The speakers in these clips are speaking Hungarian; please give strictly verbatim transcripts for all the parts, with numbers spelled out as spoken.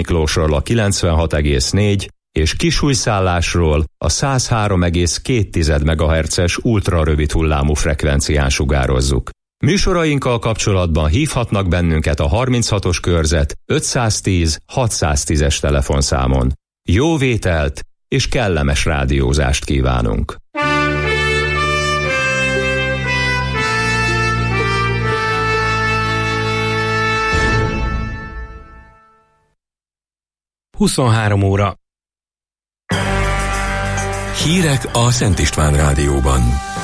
Miklósról a kilencvenhat egész négy és Kisújszállásról a száz három egész két megahertzes ultrarövid hullámú frekvencián sugározzuk. Műsorainkkal kapcsolatban hívhatnak bennünket a harminchatos körzet ötszáztíz hatszáztízes telefonszámon. Jó vételt és kellemes rádiózást kívánunk! huszonhárom óra. Hírek a Szent István Rádióban.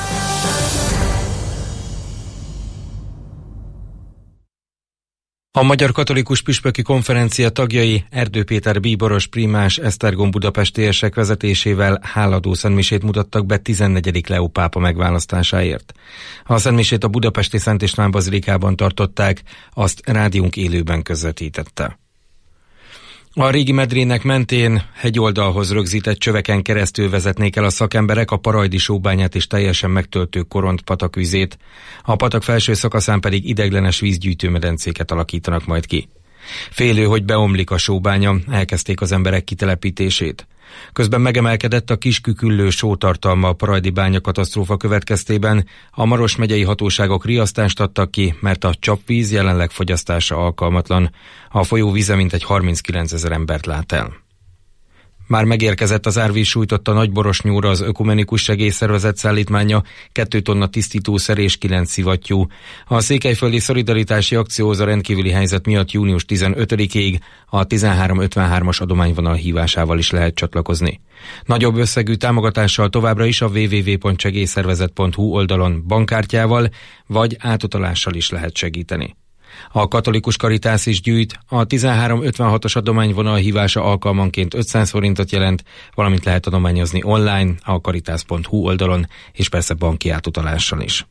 A Magyar Katolikus Püspöki Konferencia tagjai Erdő Péter bíboros primás Esztergom budapesti érsek vezetésével háladó szentmisét mutattak be tizennegyedik Leó pápa megválasztásáért. A szentmisét a budapesti Szent István bazilikában tartották, azt rádiónk élőben közvetítette. A régi medrének mentén hegyoldalhoz rögzített csöveken keresztül vezetnék el a szakemberek a Parajdi sóbányát és teljesen megtöltő Koront patakvizét, a patak felső szakaszán pedig ideiglenes vízgyűjtőmedencéket alakítanak majd ki. Félő, hogy beomlik a sóbánya, elkezdték az emberek kitelepítését. Közben megemelkedett a kisküküllő sótartalma a Parajdi bánya katasztrófa következtében, a Maros megyei hatóságok riasztást adtak ki, mert a csapvíz jelenleg fogyasztása alkalmatlan. A folyó víze mintegy harminckilencezer embert lát el. Már megérkezett az árvíz sújtotta Nagyborosnyúra az Ökumenikus Segélyszervezet szállítmánya, két tonna tisztítószer és kilenc szivattyú. A Székelyföldi Szolidaritási Akcióhoz a rendkívüli helyzet miatt június tizenötödikéig a tizenhárom ötvenhármas adományvonal hívásával is lehet csatlakozni. Nagyobb összegű támogatással továbbra is a double-u double-u double-u pont segélyszervezet pont hu oldalon bankkártyával vagy átutalással is lehet segíteni. A Katolikus Karitász is gyűjt, a tizenhárom ötvenhatos adományvonal hívása alkalmanként ötszáz forintot jelent, valamint lehet adományozni online, a karitász pont hu oldalon, és persze banki átutalással is.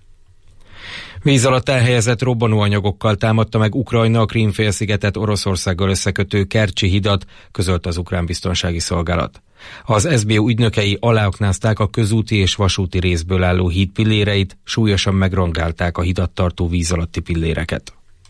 Víz alatt elhelyezett robbanóanyagokkal támadta meg Ukrajna a Krím-félszigetet Oroszországgal összekötő Kercsi hidat, közölt az ukrán biztonsági szolgálat. Az es bé u ügynökei aláaknázták a közúti és vasúti részből álló híd pilléreit, súlyosan megrongálták a hidat tartó víz alatti pilléreket.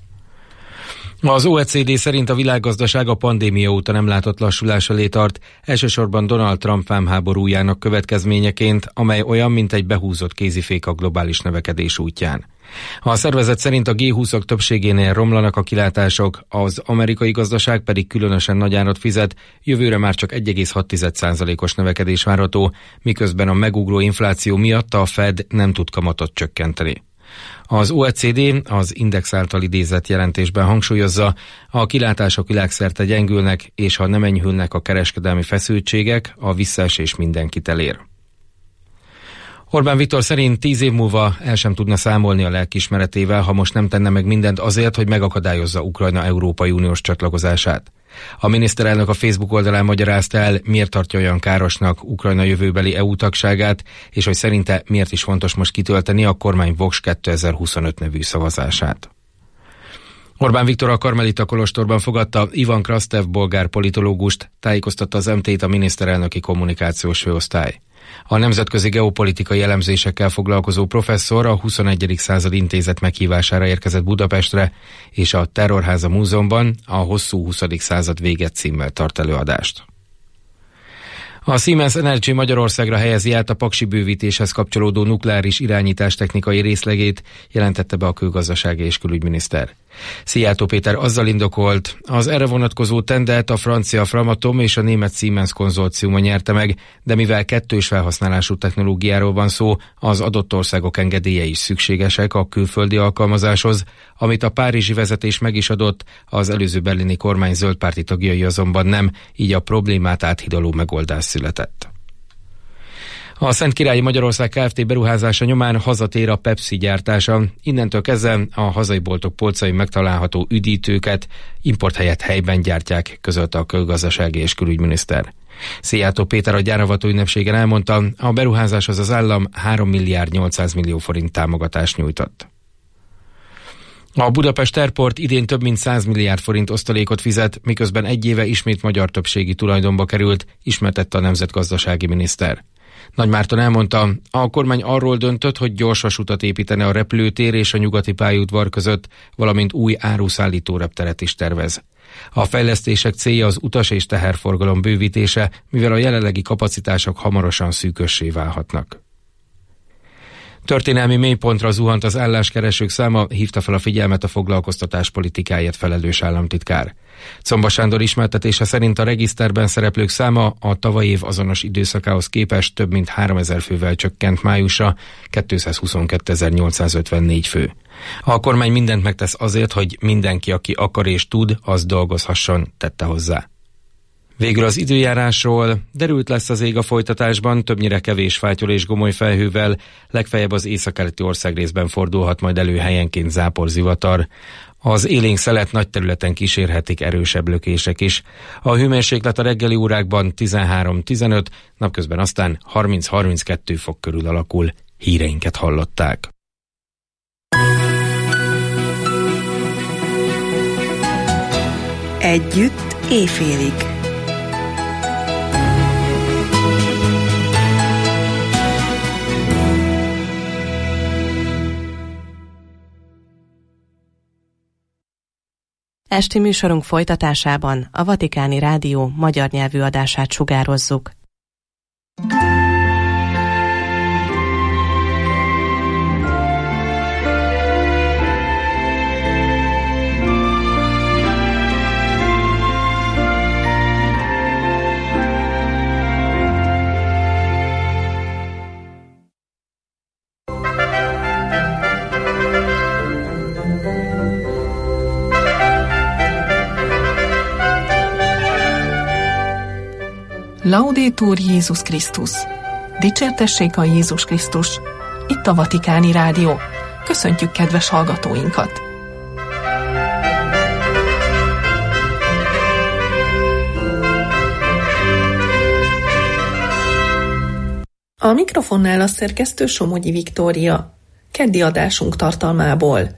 Az o e cé dé szerint a világgazdaság a pandémia óta nem látott lassulás elé tart, elsősorban Donald Trump vámháborújának következményeként, amely olyan, mint egy behúzott kézifék a globális növekedés útján. A szervezet szerint a gé húszak többségénél romlanak a kilátások, az amerikai gazdaság pedig különösen nagy árat fizet, jövőre már csak egy egész hat százalékos növekedés várható, miközben a megugró infláció miatt a Fed nem tud kamatot csökkenteni. Az o e cé dé az Index által idézett jelentésben hangsúlyozza, a kilátások világszerte gyengülnek, és ha nem enyhülnek a kereskedelmi feszültségek, a visszaesés mindenkit elér. Orbán Viktor szerint tíz év múlva el sem tudna számolni a lelkiismeretével, ha most nem tenne meg mindent azért, hogy megakadályozza Ukrajna Európai Uniós csatlakozását. A miniszterelnök a Facebook oldalán magyarázta el, miért tartja olyan károsnak Ukrajna jövőbeli é u tagságát, és hogy szerinte miért is fontos most kitölteni a kormány Vox kétezer-huszonöt nevű szavazását. Orbán Viktor a Karmelita kolostorban fogadta Ivan Krastev bolgár politológust, tájékoztatta az em té-t a miniszterelnöki kommunikációs főosztály. A nemzetközi geopolitikai elemzésekkel foglalkozó professzor a huszonegyedik század intézet meghívására érkezett Budapestre, és a Terrorháza Múzeumban a Hosszú huszadik század vége címmel tart előadást. A Siemens Energy Magyarországra helyezi át a paksi bővítéshez kapcsolódó nukleáris irányítás technikai részlegét, jelentette be a külgazdasági és külügyminiszter. Szijjártó Péter azzal indokolt, az erre vonatkozó tendert a francia Framatome és a német Siemens konzorciuma nyerte meg, de mivel kettős felhasználású technológiáról van szó, az adott országok engedélyei is szükségesek a külföldi alkalmazáshoz, amit a párizsi vezetés meg is adott, az előző berlini kormány zöldpárti tagjai azonban nem, így a problémát áthidaló megoldás született. A Szentkirályi Magyarország Kft. Beruházása nyomán hazatér a Pepsi gyártása. Innentől kezdve a hazai boltok polcain megtalálható üdítőket import helyett helyben gyártják, közölte a külgazdasági és külügyminiszter. Szijjártó Péter a gyáravató ünnepségen elmondta, a beruházáshoz az állam három milliárd nyolcszáz millió forint támogatást nyújtott. A Budapest Airport idén több mint száz milliárd forint osztalékot fizet, miközben egy éve ismét magyar többségi tulajdonba került, ismertette a nemzetgazdasági miniszter. Nagymárton elmondta, a kormány arról döntött, hogy gyorsvasutat építene a repülőtér és a nyugati pályaudvar között, valamint új áruszállító repteret is tervez. A fejlesztések célja az utas- és teherforgalom bővítése, mivel a jelenlegi kapacitások hamarosan szűkössé válhatnak. Történelmi mélypontra zuhant az álláskeresők száma, hívta fel a figyelmet a foglalkoztatás politikáért felelős államtitkár. Czomba Sándor ismertetése szerint a regiszterben szereplők száma a tavalyi év azonos időszakához képest több mint háromezer fővel csökkent májusra, kétszázhuszonkétezer-nyolcszázötvennégy fő. A kormány mindent megtesz azért, hogy mindenki, aki akar és tud, az dolgozhasson, tette hozzá. Végül az időjárásról. Derült lesz az ég a folytatásban, többnyire kevés fátyol és gomoly felhővel, legfeljebb az északkeleti országrészben fordulhat majd elő helyenként záporzivatar. Az élénk szelet nagy területen kísérhetik erősebb lökések is. A hőmérséklet a reggeli órákban tizenhárom-tizenöt, napközben aztán harminc-harminckettő fok körül alakul. Híreinket hallották. Együtt éjfélig. Esti műsorunk folytatásában a Vatikáni Rádió magyar nyelvű adását sugározzuk. Laudetur Jézus Krisztus! Dicsértessék a Jézus Krisztus! Itt a Vatikáni Rádió. Köszöntjük kedves hallgatóinkat! A mikrofonnál a szerkesztő Somogyi Viktória. Keddi adásunk tartalmából.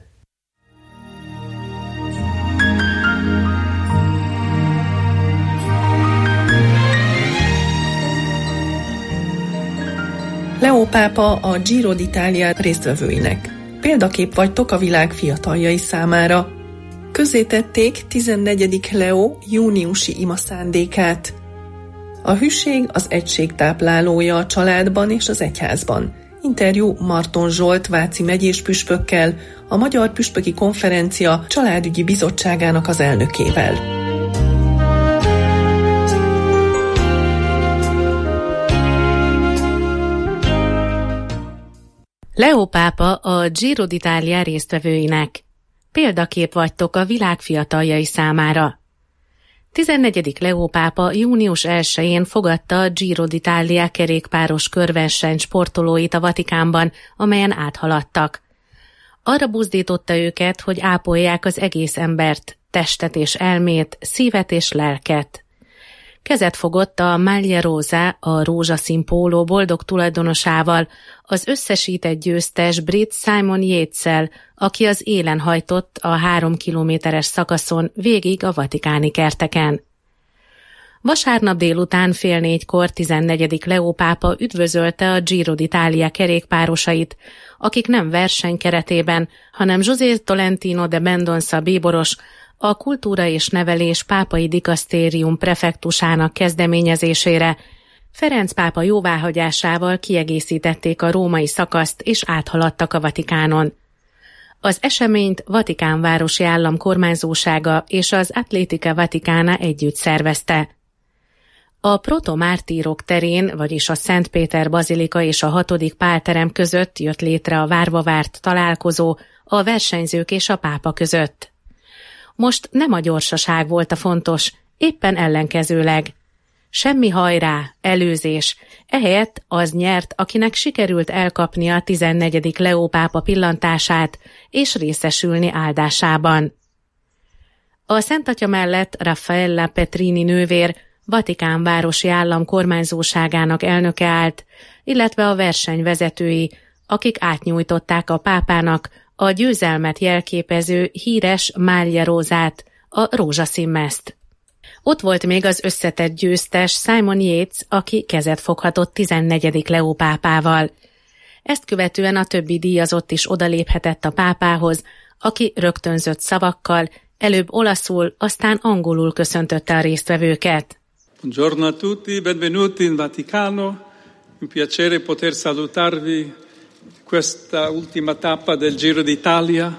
Leó pápa a Giro d'Italia résztvevőinek. Példakép vagytok a világ fiataljai számára. Közzétették tizennegyedik Leó júniusi ima szándékát. A hűség az egység táplálója a családban és az egyházban. Interjú Marton Zsolt váci megyés püspökkel, a Magyar Püspöki Konferencia családügyi bizottságának az elnökével. Leó pápa a Giro d'Italia résztvevőinek. Példakép vagytok a világ fiataljai számára. tizennegyedik Leó pápa június elsején fogadta a Giro d'Italia kerékpáros körverseny sportolóit a Vatikánban, amelyen áthaladtak. Arra buzdította őket, hogy ápolják az egész embert, testet és elmét, szívet és lelket. Kezet fogott a Maglia Rosa, a rózsaszín póló boldog tulajdonosával, az összesített győztes brit Simon Yates-szel, aki az élen hajtott a három kilométeres szakaszon végig a vatikáni kerteken. Vasárnap délután fél négykor tizennegyedik Leó pápa üdvözölte a Giro d'Italia kerékpárosait, akik nem verseny keretében, hanem José Tolentino de Mendonça bíboros, a Kultúra és Nevelés pápai dikasztérium prefektusának kezdeményezésére Ferenc pápa jóváhagyásával kiegészítették a római szakaszt és áthaladtak a Vatikánon. Az eseményt Vatikán városi állam kormányzósága és az Atletica Vaticana együtt szervezte. A protomártírok terén, vagyis a Szent Péter bazilika és a hatodik pálterem között jött létre a várva várt találkozó a versenyzők és a pápa között. Most nem a gyorsaság volt a fontos, éppen ellenkezőleg. Semmi hajrá, előzés, ehelyett az nyert, akinek sikerült elkapnia a tizennegyedik Leó pápa pillantását és részesülni áldásában. A Szent Atya mellett Raffaella Petrini nővér, Vatikán városi állam kormányzóságának elnöke állt, illetve a versenyvezetői, akik átnyújtották a pápának a győzelmet jelképező híres Maglia Rosát, a rózsaszín mezt. Ott volt még az összetett győztes Simon Yates, aki kezet foghatott tizennegyedik Leó pápával. Ezt követően a többi díjazott is odaléphetett a pápához, aki rögtönzött szavakkal, előbb olaszul, aztán angolul köszöntötte a résztvevőket. Buongiorno a tutti, benvenuti in Vaticano. Un piacere poter salutarvi questa ultima tappa del Giro d'Italia.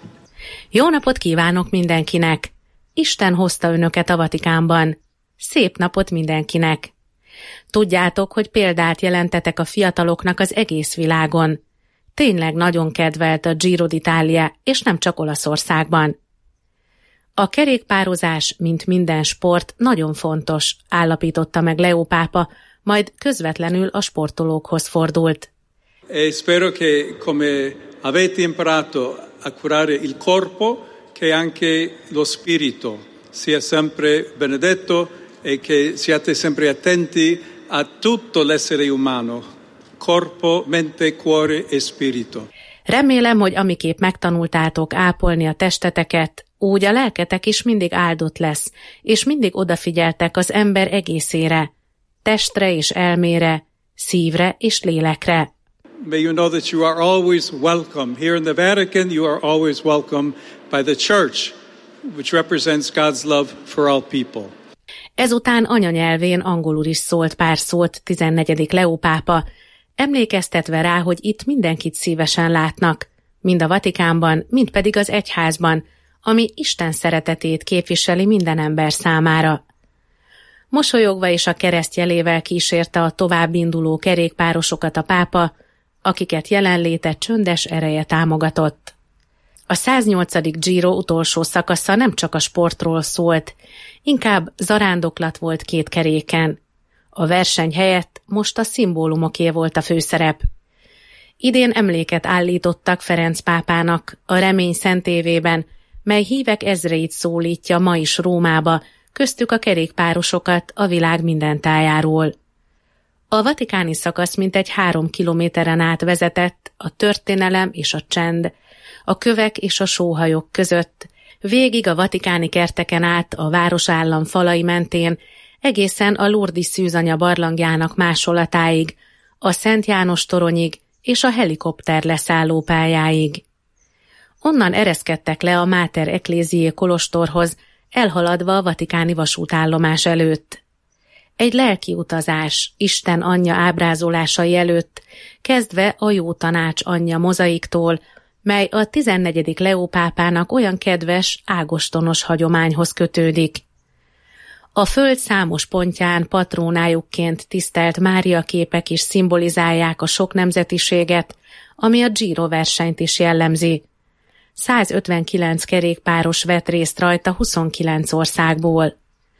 Jó napot kívánok mindenkinek! Isten hozta önöket a Vatikánban. Szép napot mindenkinek! Tudjátok, hogy példát jelentetek a fiataloknak az egész világon. Tényleg nagyon kedvelt a Giro d'Italia, és nem csak Olaszországban. A kerékpározás, mint minden sport, nagyon fontos, állapította meg Leó pápa, majd közvetlenül a sportolókhoz fordult. E spero che come avete imparato a curare il corpo, che anche lo spirito sia sempre benedetto e che siate sempre attenti a tutto l'essere umano, corpo, mente, cuore e spirito. Remélem, hogy amiképp megtanultátok ápolni a testeteket, úgy a lelketek is mindig áldott lesz, és mindig odafigyeltek az ember egészére, testre és elmére, szívre és lélekre. May you know that you are always welcome. Here in the Vatican, you are always welcome by the Church, which represents God's love for all people. Ezután anyanyelvén angolul is szólt pár szót tizennegyedik Leó pápa, emlékeztetve rá, hogy itt mindenkit szívesen látnak, mind a Vatikánban, mind pedig az egyházban, ami Isten szeretetét képviseli minden ember számára. Mosolyogva és a keresztjelével kísérte a továbbinduló kerékpárosokat a pápa, akiket jelenléte csöndes ereje támogatott. A száznyolcadik Giro utolsó szakasza nem csak a sportról szólt, inkább zarándoklat volt két keréken. A verseny helyett most a szimbólumoké volt a főszerep. Idén emléket állítottak Ferenc pápának a Remény szentévében, mely hívek ezreit szólítja ma is Rómába, köztük a kerékpárosokat a világ minden tájáról. A vatikáni szakasz mintegy három kilométeren át vezetett a történelem és a csend, a kövek és a sóhajok között, végig a vatikáni kerteken át a városállam falai mentén, egészen a Lourdes szűzanya barlangjának másolatáig, a Szent János toronyig és a helikopter leszállópályáig. Onnan ereszkedtek le a Mater Ecclesiae kolostorhoz, elhaladva a vatikáni vasútállomás előtt. Egy lelki utazás Isten anyja ábrázolásai előtt, kezdve a Jó Tanács anyja mozaiktól, mely a tizennegyedik Leó pápának olyan kedves, ágostonos hagyományhoz kötődik. A föld számos pontján patrónájukként tisztelt Mária képek is szimbolizálják a sok nemzetiséget, ami a Giro versenyt is jellemzi. százötvenkilenc kerékpáros vett részt rajta huszonkilenc országból.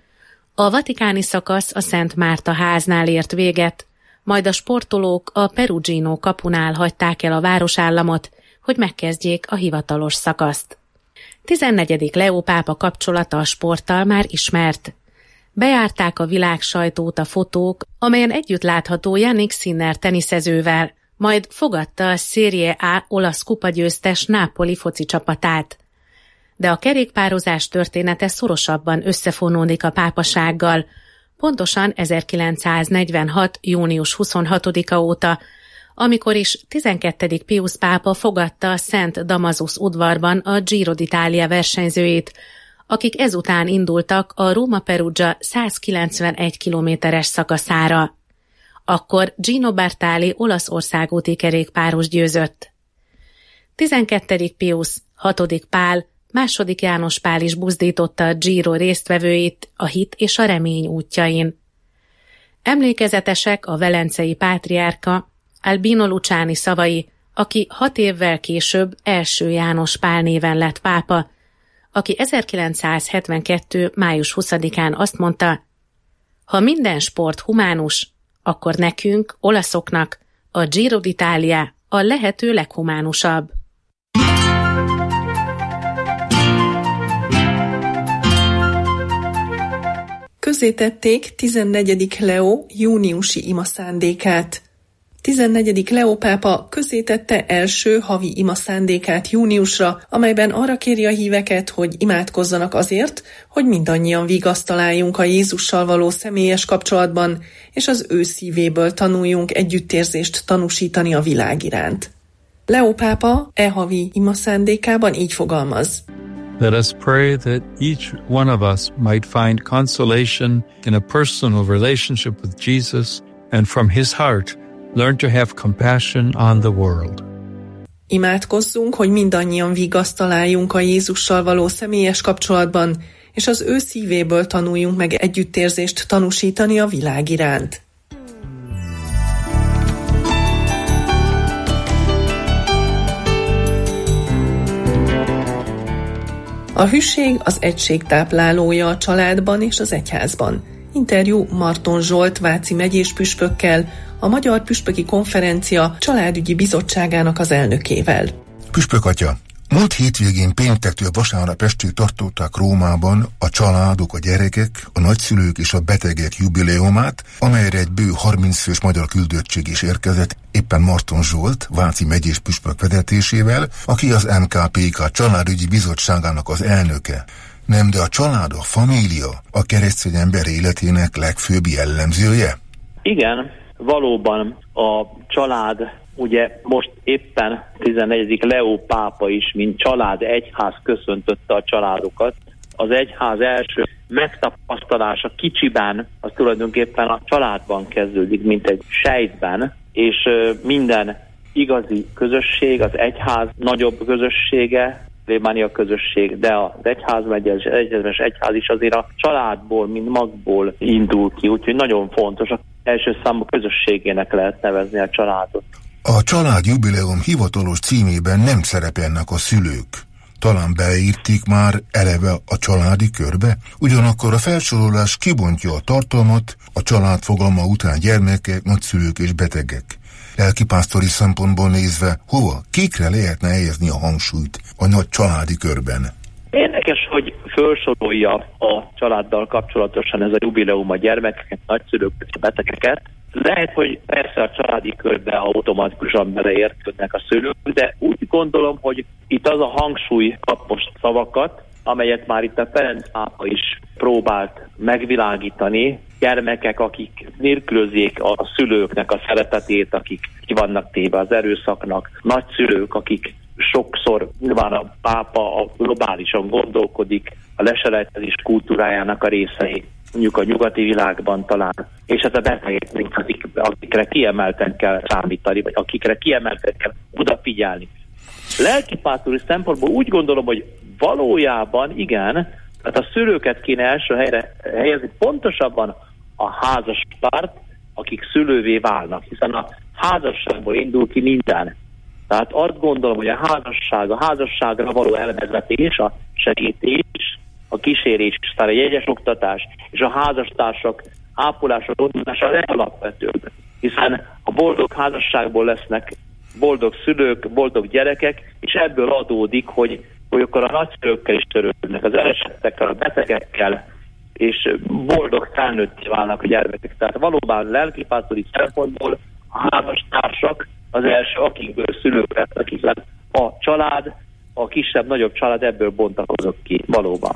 A vatikáni szakasz a Szent Márta háznál ért véget, majd a sportolók a Perugino kapunál hagyták el a városállamot, hogy megkezdjék a hivatalos szakaszt. tizennegyedik Leó pápa kapcsolata a sporttal már ismert. Bejárták a világ sajtót a fotók, amelyen együtt látható Jannik Sinner teniszezővel, majd fogadta a Serie A olasz kupagyőztes Napoli foci csapatát. De a kerékpározás története szorosabban összefonódik a pápasággal, pontosan ezerkilencszáznegyvenhat. június huszonhatodika óta, amikor is tizenkettedik Piusz pápa fogadta a Szent Damasus udvarban a Giro d'Italia versenyzőit, akik ezután indultak a Róma-Perugia százkilencvenegy kilométeres szakaszára. Akkor Gino Bartali olaszországúti kerékpáros győzött. tizenkettedik Piusz, hatodik Pál, második János Pál is buzdította a Giro résztvevőit a hit és a remény útjain. Emlékezetesek a velencei pátriárka Albino Luciani szavai, aki hat évvel később első János Pál néven lett pápa, aki ezerkilencszázhetvenkettő. május huszadikán azt mondta, ha minden sport humánus, akkor nekünk, olaszoknak, a Giro d'Italia a lehető leghumánusabb. Közzétették tizennegyedik Leó júniusi ima szándékát. tizennegyedik Leó pápa közzétette első havi ima szándékát júniusra, amelyben arra kéri a híveket, hogy imádkozzanak azért, hogy mindannyian vigaszt találjunk a Jézussal való személyes kapcsolatban, és az ő szívéből tanuljunk együttérzést tanúsítani a világ iránt. Leó pápa e havi ima szándékában így fogalmaz. Let us pray that each one of us might find consolation in a personal relationship with Jesus, and from his heart learn to have compassion on the world. Imádkozzunk, hogy mindannyian vigaszt találjunk a Jézussal való személyes kapcsolatban, és az ő szívéből tanuljunk meg együttérzést tanúsítani a világ iránt. A hűség az egység táplálója a családban és az egyházban. Interjú Marton Zsolt váci megyés püspökkel, a Magyar Püspöki Konferencia Családügyi Bizottságának az elnökével. Püspök atya, múlt hétvégén péntektől vasárnap estig tartották Rómában a családok, a gyerekek, a nagyszülők és a betegek jubileumát, amelyre egy bő harminc fős magyar küldöttség is érkezett, éppen Marton Zsolt, váci megyés püspök vezetésével, aki az em ká pé ká Családügyi Bizottságának az elnöke. Nem, de a család, a família a keresztény ember életének legfőbb jellemzője? Igen, valóban a család, ugye most éppen tizennegyedik Leó pápa is, mint család egyház köszöntötte a családokat. Az egyház első megtapasztalása kicsiben, az tulajdonképpen a családban kezdődik, mint egy sejtben, és minden igazi közösség, az egyház nagyobb közössége, plébánia közösség, de az egyház, az egyetemes egyház is azért a családból, mint magból indul ki, úgyhogy nagyon fontos, az első számú közösségének lehet nevezni a családot. A család jubileum hivatalos címében nem szerepelnek a szülők. Talán beírtik már eleve a családi körbe, ugyanakkor a felsorolás kibontja a tartalmat, a család fogalma után gyermekek, nagyszülők és betegek. Lelkipásztori szempontból nézve, hova, kikre lehetne helyezni a hangsúlyt a nagy családi körben? Érdekes, hogy felsorolja a családdal kapcsolatosan ez a jubileum a gyermekeket, nagyszülőket, a betegeket. Lehet, hogy persze a családi körbe automatikusan beleértődnek a szülők, de úgy gondolom, hogy itt az a hangsúly kap most szavakat, amelyet már itt a Ferenc pápa is próbált megvilágítani, gyermekek, akik nélkülözik a szülőknek a szeretetét, akik ki vannak téve az erőszaknak, nagyszülők, akik sokszor nyilván a pápa a globálisan gondolkodik, a leselejtezés kultúrájának a részei, mondjuk a nyugati világban talán, és hát a betegek, akik, akikre kiemelten kell számítani, vagy akikre kiemelten kell odafigyelni. Lelkipásztori szempontból úgy gondolom, hogy valójában igen, tehát a szülőket kéne első helyre helyezni, pontosabban a házaspárt, akik szülővé válnak, hiszen a házasságból indul ki minden. Tehát azt gondolom, hogy a házasság, a házasságra való elvezetés, a segítés, a kísérés, a jegyes oktatás és a házastársak ápolása, gondozása a legalapvetőbb, hiszen a boldog házasságból lesznek boldog szülők, boldog gyerekek, és ebből adódik, hogy, hogy akkor a nagyszülőkkel is törődnek, az elesettekkel, a betegekkel, és boldog felnőtté válnak a gyermekek. Tehát valóban lelkipásztori szempontból a házastársak az első, akikből szülők lesznek, hiszen a család, a kisebb-nagyobb család ebből bontakozott ki, valóban.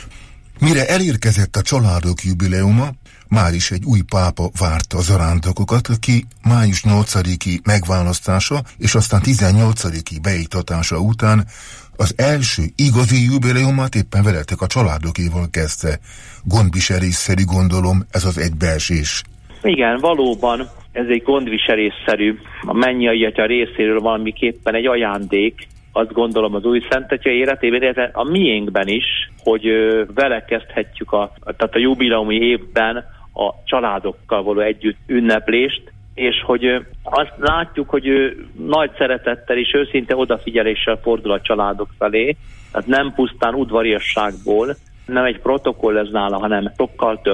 Mire elérkezett a családok jubileuma, már is egy új pápa várta az zarándokokat, aki május nyolcadiki megválasztása és aztán tizennyolcadiki beiktatása után az első igazi jubileumát éppen veletek a családokéval kezdte. Gondviselésszerű, gondolom, ez az egybeesés. Igen, valóban ez egy gondviselésszerű, a mennyei atya részéről valamiképpen egy ajándék, azt gondolom az új szentatya életében, illetve a miénkben is, hogy vele kezdhetjük a, tehát a jubileumi évben a családokkal való együtt ünneplést, és hogy azt látjuk, hogy nagy szeretettel és őszinte odafigyeléssel fordul a családok felé, tehát nem pusztán udvariasságból, nem egy protokoll ez nála, hanem sokkal több, és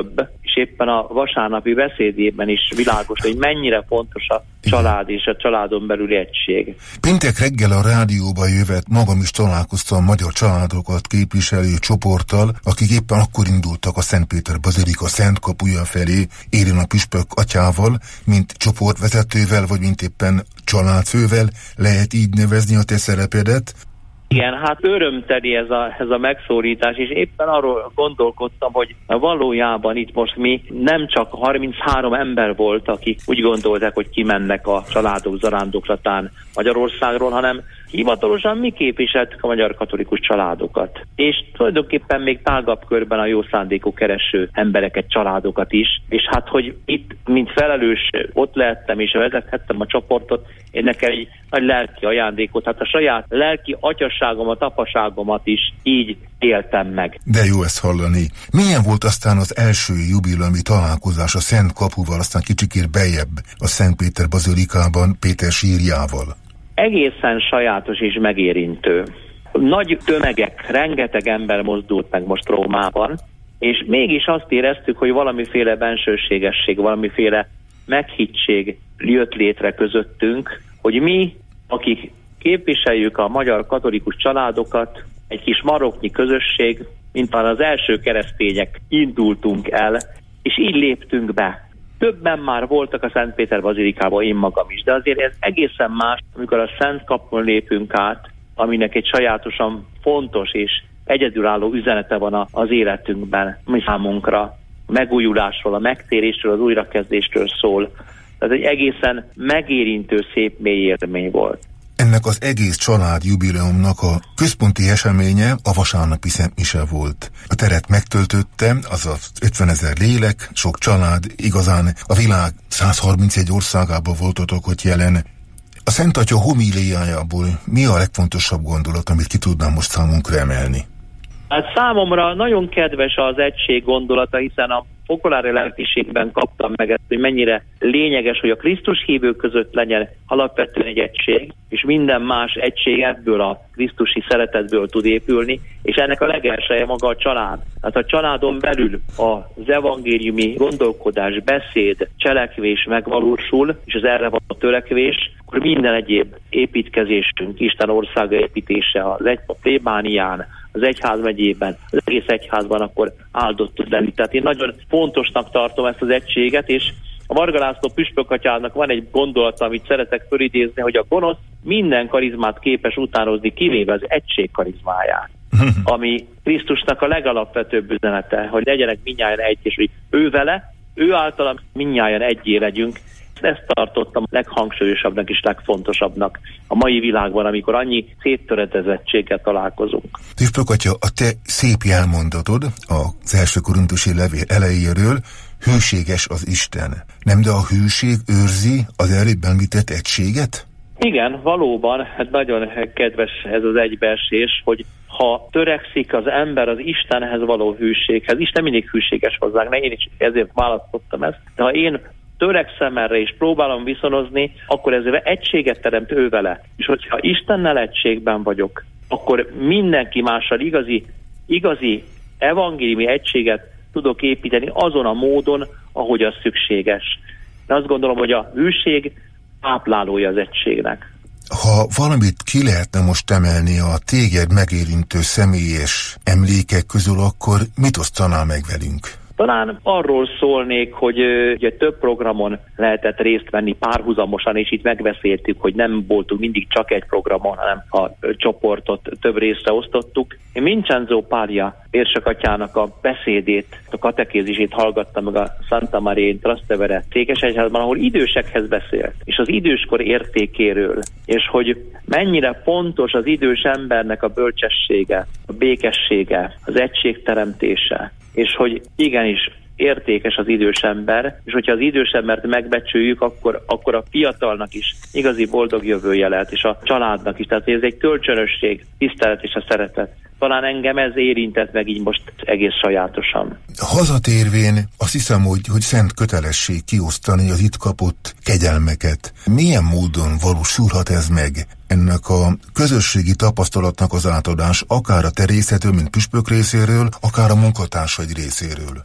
és éppen a vasárnapi beszédében is világos, hogy mennyire fontos a család és a családon belüli egység. Péntek reggel a rádióba jövet magam is találkoztam magyar családokat képviselő csoporttal, akik éppen akkor indultak a Szentpéter Bazilika Szent Kapuja felé, élén a püspök atyával, mint csoportvezetővel, vagy mint éppen családfővel, lehet így nevezni a te szerepedet? Igen, hát örömteli ez a, ez a megszólítás, és éppen arról gondolkodtam, hogy valójában itt most mi nem csak harminchárom ember volt, akik úgy gondolták, hogy kimennek a családok zarándoklatán Magyarországról, hanem hivatalosan mi képviseltük a magyar katolikus családokat. És tulajdonképpen még tágabb körben a jó szándékú kereső embereket, családokat is. És hát, hogy itt, mint felelős, ott lehettem és vezethettem a csoportot, én nekem egy nagy lelki ajándékot, hát a saját lelki atyasságomat, apaságomat is így éltem meg. De jó ezt hallani. Milyen volt aztán az első jubileumi találkozás a Szent Kapuval, aztán kicsikért bejebb a Szentpéter Bazilikában Péter sírjával? Egészen sajátos és megérintő. Nagy tömegek, rengeteg ember mozdult meg most Rómában, és mégis azt éreztük, hogy valamiféle bensőségesség, valamiféle meghittség jött létre közöttünk, hogy mi, akik képviseljük a magyar katolikus családokat, egy kis maroknyi közösség, mint az első keresztények indultunk el, és így léptünk be. Többen már voltak a Szentpéter Bazilikában, én magam is, de azért ez egészen más, amikor a Szent Kapun lépünk át, aminek egy sajátosan fontos és egyedülálló üzenete van az életünkben, mi számunkra. A megújulásról, a megtérésről, az újrakezdésről szól. Tehát egy egészen megérintő, szép, mély élmény volt. Ennek az egész család jubileumnak a központi eseménye a vasárnapi szentmise volt. A teret megtöltötte, azaz ötvenezer lélek, sok család, igazán a világ százharmincegy országában voltatok ott jelen. A Szent Atya homíliájából mi a legfontosabb gondolat, amit ki tudnám most számunkra emelni? Hát számomra nagyon kedves az egység gondolata, hiszen a fokolári lelkiségben kaptam meg ezt, hogy mennyire lényeges, hogy a Krisztus hívők között legyen alapvetően egy egység, és minden más egység ebből a krisztusi szeretetből tud épülni, és ennek a legelseje maga a család. Hát a családon belül az evangéliumi gondolkodás, beszéd, cselekvés megvalósul, és az erre való törekvés, akkor minden egyéb építkezésünk, Isten országa építése az egypap plébánián, az egyházmegyében, az egész egyházban akkor áldott tud lenni. Tehát én nagyon fontosnak tartom ezt az egységet, és a Varga László püspökatyának van egy gondolata, amit szeretek fölidézni, hogy a gonosz minden karizmát képes utánozni, kivéve az egység karizmáját, ami Krisztusnak a legalapvetőbb üzenete, hogy legyenek mindnyájan egy, és hogy ő vele, ő általam mindnyájan egyé legyünk. Ezt tartottam leghangsúlyosabbnak és legfontosabbnak a mai világban, amikor annyi széttöredezettséggel találkozunk. Püspök atya, a te szép jelmondatod az első korintusi levél elejéről, hűséges az Isten. Nem, de a hűség őrzi az előbb említett egységet? Igen, valóban, hát nagyon kedves ez az egybeesés, hogy ha törekszik az ember az Istenhez való hűséghez, Isten mindig hűséges hozzánk, én is ezért választottam ezt, de ha én törekszem erre és próbálom viszonozni, akkor ezzel egységet teremt ő vele. És hogyha Istennel egységben vagyok, akkor mindenki mással igazi, igazi evangéliumi egységet tudok építeni azon a módon, ahogy az szükséges. De azt gondolom, hogy a hűség táplálója az egységnek. Ha valamit ki lehetne most emelni a téged megérintő személyes emlékek közül, akkor mit osztanál meg velünk? Talán arról szólnék, hogy ugye több programon lehetett részt venni párhuzamosan, és itt megbeszéltük, hogy nem voltunk mindig csak egy programon, hanem a csoportot több részre osztottuk. Én Vincenzo Paglia érsekatyának a beszédét, a katekézisét hallgattam meg a Santa Maria in Trastevere székesegyházban, ahol idősekhez beszélt, és az időskor értékéről, és hogy mennyire fontos az idős embernek a bölcsessége, a békessége, az egységteremtése, és hogy igenis értékes az idős ember, és hogyha az idős embert megbecsüljük, akkor, akkor a fiatalnak is igazi boldog jövője lehet, és a családnak is. Tehát ez egy kölcsönösség, tisztelet és a szeretet. Talán engem ez érintett meg így most egész sajátosan. Hazatérvén azt hiszem, hogy, hogy szent kötelesség kiosztani az itt kapott kegyelmeket. Milyen módon valósulhat ez meg? Ennek a közösségi tapasztalatnak az átadás, akár a te részedről, mint püspök részéről, akár a munkatársaid részéről?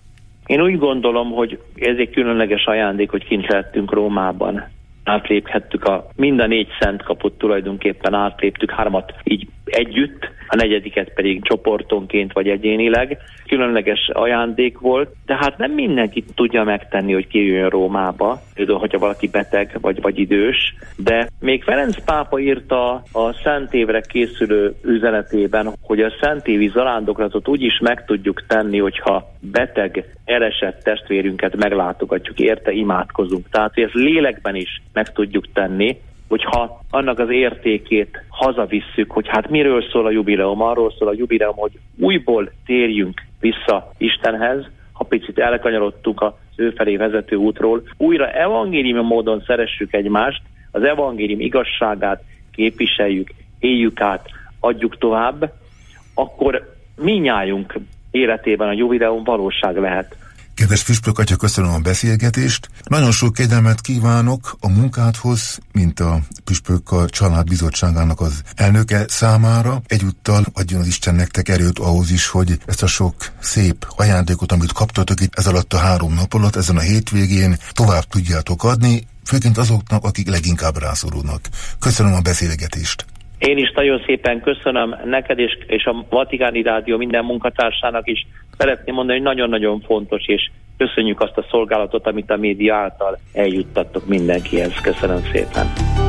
Én úgy gondolom, hogy ez egy különleges ajándék, hogy kint lehettünk Rómában. Átléphettük a mind a négy szent kaput, tulajdonképpen átléptük hármat így együtt, a negyediket pedig csoportonként vagy egyénileg. Különleges ajándék volt, de hát nem mindenki tudja megtenni, hogy kijöjjön Rómába, például, hogyha valaki beteg vagy, vagy idős, de még Ferenc pápa írta a Szent évre készülő üzenetében, hogy a szentévi zarándoklatot úgy is meg tudjuk tenni, hogyha beteg, elesett testvérünket meglátogatjuk, érte imádkozunk. Tehát ezt lélekben is meg tudjuk tenni, hogyha annak az értékét hazavisszük, hogy hát miről szól a jubileum, arról szól a jubileum, hogy újból térjünk vissza Istenhez, ha picit elkanyarodtunk az ő felé vezető útról, újra evangéliumi módon szeressük egymást, az evangélium igazságát képviseljük, éljük át, adjuk tovább, akkor minnyájunk életében a jubileum valóság lehet. Kedves Püspök atya, köszönöm a beszélgetést. Nagyon sok kegyelmet kívánok a munkádhoz, mint a Püspök Család Bizottságának az elnöke számára. Egyúttal adjon az Isten nektek erőt ahhoz is, hogy ezt a sok szép ajándékot, amit kaptatok itt ez alatt a három nap alatt, ezen a hétvégén tovább tudjátok adni, főként azoknak, akik leginkább rászorulnak. Köszönöm a beszélgetést. Én is nagyon szépen köszönöm neked és, és a Vatikáni Rádió minden munkatársának is. Szeretném mondani, hogy nagyon-nagyon fontos, és köszönjük azt a szolgálatot, amit a média által eljuttattok mindenkihez. Köszönöm szépen.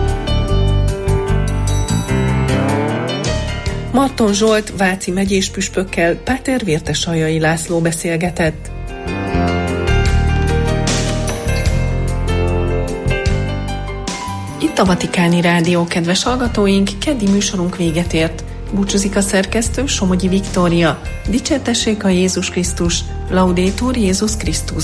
Marton Zsolt váci megyés püspökkel Páter Vértesaljai László beszélgetett. Itt a Vatikáni Rádió, kedves hallgatóink, keddi műsorunk véget ért. Búcsúzik a szerkesztő, Somogyi Viktória. Dicsértessék a Jézus Krisztus, Laudetur Jézus Krisztus.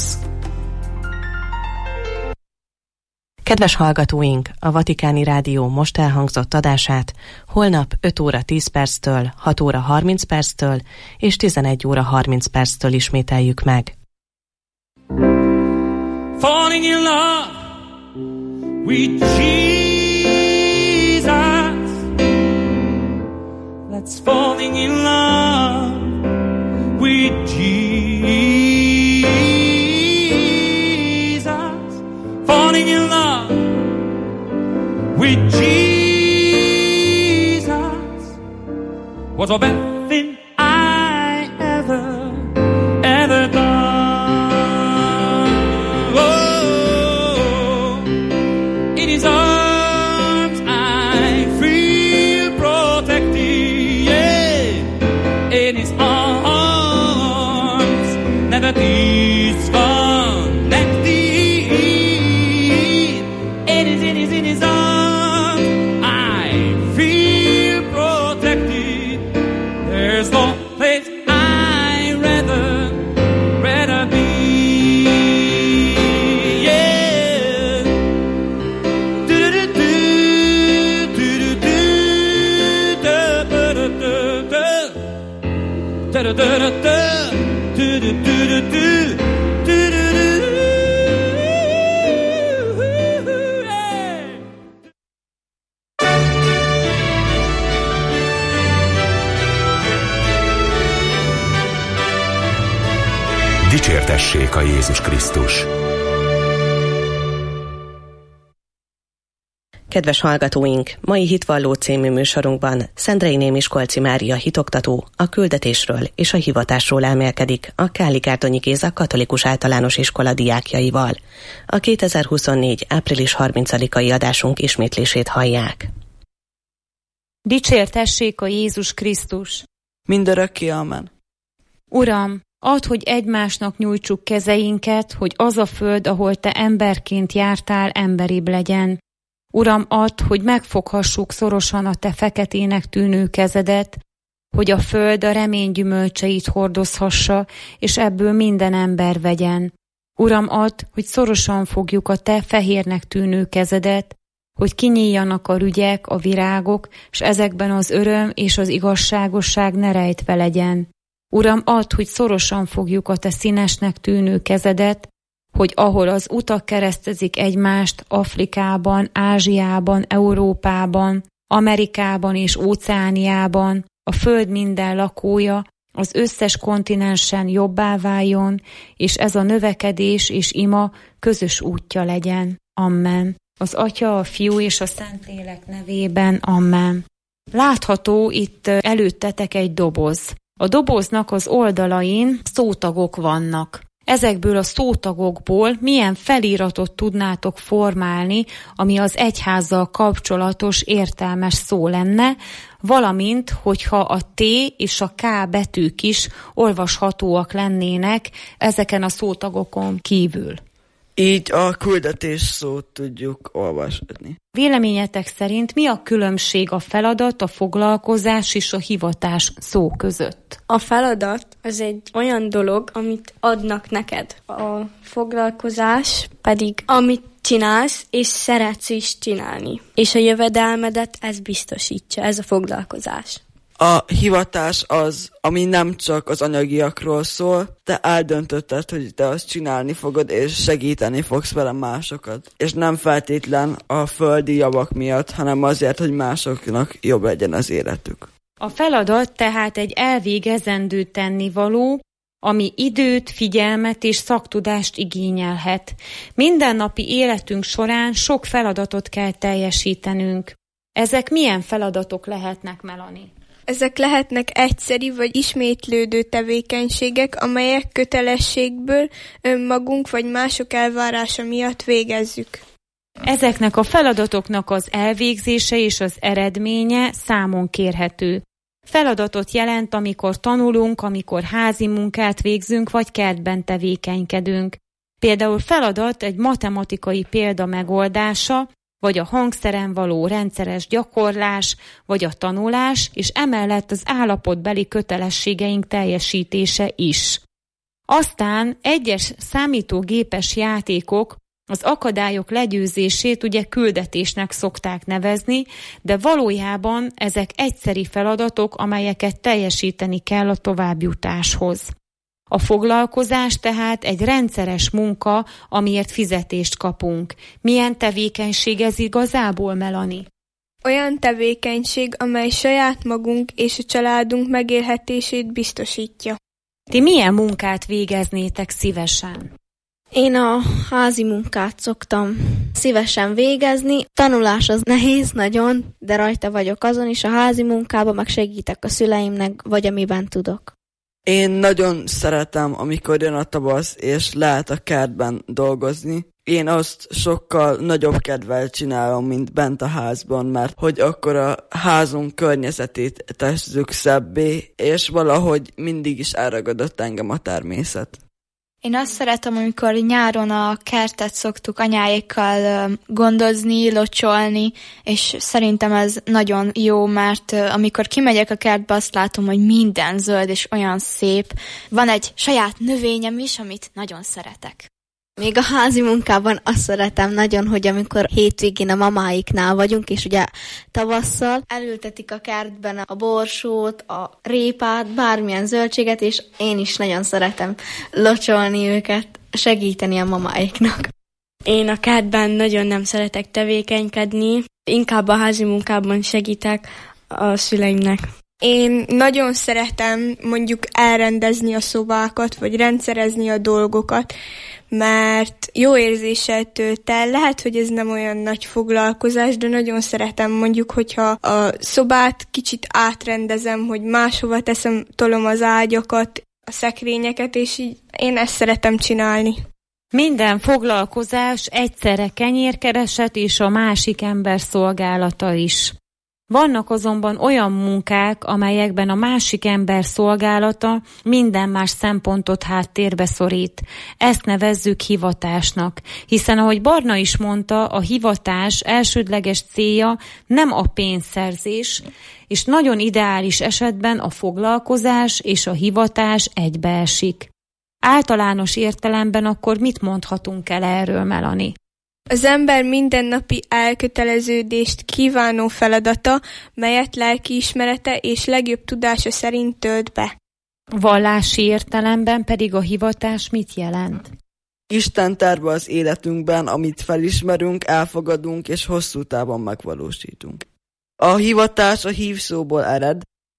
Kedves hallgatóink, a Vatikáni Rádió most elhangzott adását holnap öt óra tíz perctől, hat óra harminc perctől és tizenegy óra harminc perctől ismételjük meg. Falling in love with Jesus. Let's falling in love with Jesus. Falling in love with Jesus was the best thing I ever, ever done. Oh, in His arms I feel protected. Yeah. In His arms never disconnected. In His, in His, in His arms I feel protected. There's no place I'd rather, rather be. Yeah. Do-do-do, do-do-do, da-da-da-da, da-da-da-da, do-do-do-do-do, do-do-do. Dicsértessék a Jézus Krisztus! Kedves hallgatóink, mai Hitvalló című műsorunkban Szendrei Némiskolci Mária hitoktató a küldetésről és a hivatásról elmélkedik a Káli-Gárdonyi Géza Katolikus Általános Iskola diákjaival. A kétezer-huszonnégy. április harmincadikai adásunk ismétlését hallják. Dicsértessék a Jézus Krisztus! Mindörökké, amen. Uram, add, hogy egymásnak nyújtsuk kezeinket, hogy az a föld, ahol Te emberként jártál, emberibb legyen. Uram, add, hogy megfoghassuk szorosan a Te feketének tűnő kezedet, hogy a föld a remény gyümölcseit hordozhassa, és ebből minden ember vegyen. Uram, add, hogy szorosan fogjuk a Te fehérnek tűnő kezedet, hogy kinyíljanak a rügyek, a virágok, s ezekben az öröm és az igazságosság ne rejtve legyen. Uram, add, hogy szorosan fogjuk a Te színesnek tűnő kezedet, hogy ahol az utak keresztezik egymást, Afrikában, Ázsiában, Európában, Amerikában és Óceániában, a föld minden lakója az összes kontinensen jobbá váljon, és ez a növekedés és ima közös útja legyen. Amen. Az Atya, a Fiú és a Szentlélek nevében. Amen. Látható itt előttetek egy doboz. A doboznak az oldalain szótagok vannak. Ezekből a szótagokból milyen feliratot tudnátok formálni, ami az egyházzal kapcsolatos értelmes szó lenne, valamint, hogyha a T és a K betűk is olvashatóak lennének ezeken a szótagokon kívül. Így a küldetés szót tudjuk olvasni. Véleményetek szerint mi a különbség a feladat, a foglalkozás és a hivatás szó között? A feladat az egy olyan dolog, amit adnak neked. A foglalkozás pedig, amit csinálsz, és szeretsz is csinálni. És a jövedelmedet ez biztosítja, ez a foglalkozás. A hivatás az, ami nem csak az anyagiakról szól, te eldöntötted, hogy te azt csinálni fogod, és segíteni fogsz vele másokat. És nem feltétlen a földi javak miatt, hanem azért, hogy másoknak jobb legyen az életük. A feladat tehát egy elvégezendő tennivaló, ami időt, figyelmet és szaktudást igényelhet. Mindennapi életünk során sok feladatot kell teljesítenünk. Ezek milyen feladatok lehetnek, Melanie? Ezek lehetnek egyszeri vagy ismétlődő tevékenységek, amelyek kötelességből önmagunk vagy mások elvárása miatt végezzük. Ezeknek a feladatoknak az elvégzése és az eredménye számon kérhető. Feladatot jelent, amikor tanulunk, amikor házi munkát végzünk, vagy kertben tevékenykedünk. Például feladat egy matematikai példa megoldása, vagy a hangszeren való rendszeres gyakorlás, vagy a tanulás, és emellett az állapotbeli kötelességeink teljesítése is. Aztán egyes számítógépes játékok az akadályok legyőzését ugye küldetésnek szokták nevezni, de valójában ezek egyszeri feladatok, amelyeket teljesíteni kell a továbbjutáshoz. A foglalkozás tehát egy rendszeres munka, amiért fizetést kapunk. Milyen tevékenység ez igazából, Melanie? Olyan tevékenység, amely saját magunk és a családunk megélhetését biztosítja. Ti milyen munkát végeznétek szívesen? Én a házi munkát szoktam szívesen végezni. Tanulás az nehéz nagyon, de rajta vagyok azon is. A házi munkában meg segítek a szüleimnek, vagy amiben tudok. Én nagyon szeretem, amikor jön a tavasz, és lehet a kertben dolgozni. Én azt sokkal nagyobb kedvel csinálom, mint bent a házban, mert hogy akkor a házunk környezetét tesszük szebbé, és valahogy mindig is elragadott engem a természet. Én azt szeretem, amikor nyáron a kertet szoktuk anyáékkal gondozni, locsolni, és szerintem ez nagyon jó, mert amikor kimegyek a kertbe, azt látom, hogy minden zöld és olyan szép. Van egy saját növényem is, amit nagyon szeretek. Még a házi munkában azt szeretem nagyon, hogy amikor hétvégén a mamáiknál vagyunk, és ugye tavasszal elültetik a kertben a borsót, a répát, bármilyen zöldséget, és én is nagyon szeretem locsolni őket, segíteni a mamáiknak. Én a kertben nagyon nem szeretek tevékenykedni, inkább a házi munkában segítek a szüleimnek. Én nagyon szeretem mondjuk elrendezni a szobákat, vagy rendszerezni a dolgokat, mert jó érzéssel tölt el. Lehet, hogy ez nem olyan nagy foglalkozás, de nagyon szeretem mondjuk, hogyha a szobát kicsit átrendezem, hogy máshova teszem, tolom az ágyakat, a szekrényeket, és így én ezt szeretem csinálni. Minden foglalkozás egyszerre kenyérkereset és a másik ember szolgálata is. Vannak azonban olyan munkák, amelyekben a másik ember szolgálata minden más szempontot háttérbe szorít. Ezt nevezzük hivatásnak, hiszen ahogy Barna is mondta, a hivatás elsődleges célja nem a pénzszerzés, és nagyon ideális esetben a foglalkozás és a hivatás egybeesik. Általános értelemben akkor mit mondhatunk el erről, Melanie? Az ember mindennapi elköteleződést kívánó feladata, melyet lelkiismerete és legjobb tudása szerint tölt be. Vallási értelemben pedig a hivatás mit jelent? Isten terve az életünkben, amit felismerünk, elfogadunk és hosszú távon megvalósítunk. A hivatás a hívszóból ered,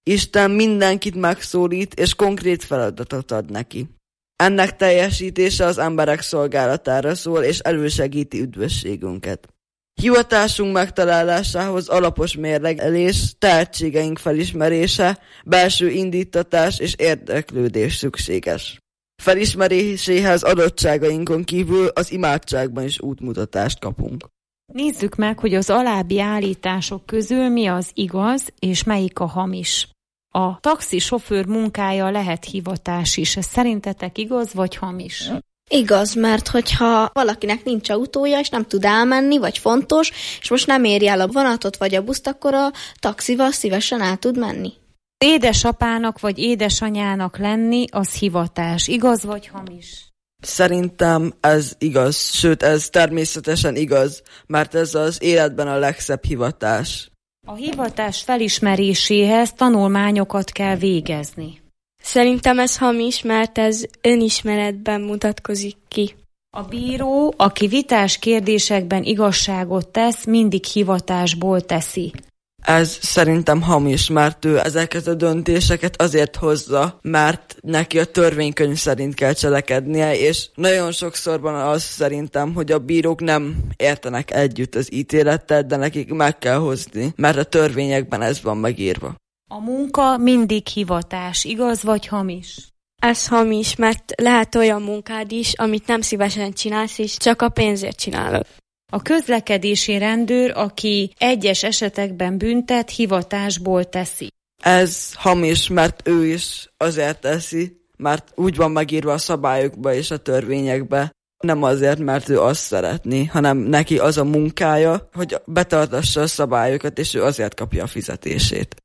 Isten mindenkit megszólít, és konkrét feladatot ad neki. Ennek teljesítése az emberek szolgálatára szól, és elősegíti üdvösségünket. Hivatásunk megtalálásához alapos mérlegelés, tehetségeink felismerése, belső indítatás és érdeklődés szükséges. Felismeréséhez adottságainkon kívül az imádságban is útmutatást kapunk. Nézzük meg, hogy az alábbi állítások közül mi az igaz, és melyik a hamis. A taxisofőr munkája lehet hivatás is. Ez szerintetek igaz vagy hamis? Igaz, mert hogyha valakinek nincs autója, és nem tud elmenni, vagy fontos, és most nem éri el a vonatot vagy a buszt, akkor a taxival szívesen el tud menni. Édesapának vagy édesanyának lenni, az hivatás. Igaz vagy hamis? Szerintem ez igaz, sőt ez természetesen igaz, mert ez az életben a legszebb hivatás. A hivatás felismeréséhez tanulmányokat kell végezni. Szerintem ez hamis, mert ez önismeretben mutatkozik ki. A bíró, aki vitás kérdésekben igazságot tesz, mindig hivatásból teszi. Ez szerintem hamis, mert ő ezeket a döntéseket azért hozza, mert neki a törvénykönyv szerint kell cselekednie, és nagyon sokszor van az szerintem, hogy a bírók nem értenek együtt az ítélettel, de nekik meg kell hozni, mert a törvényekben ez van megírva. A munka mindig hivatás, igaz vagy hamis? Ez hamis, mert lehet olyan munkád is, amit nem szívesen csinálsz, és csak a pénzért csinálod. A közlekedési rendőr, aki egyes esetekben büntet, hivatásból teszi. Ez hamis, mert ő is azért teszi, mert úgy van megírva a szabályokba és a törvényekbe. Nem azért, mert ő azt szeretné, hanem neki az a munkája, hogy betartassa a szabályokat, és ő azért kapja a fizetését.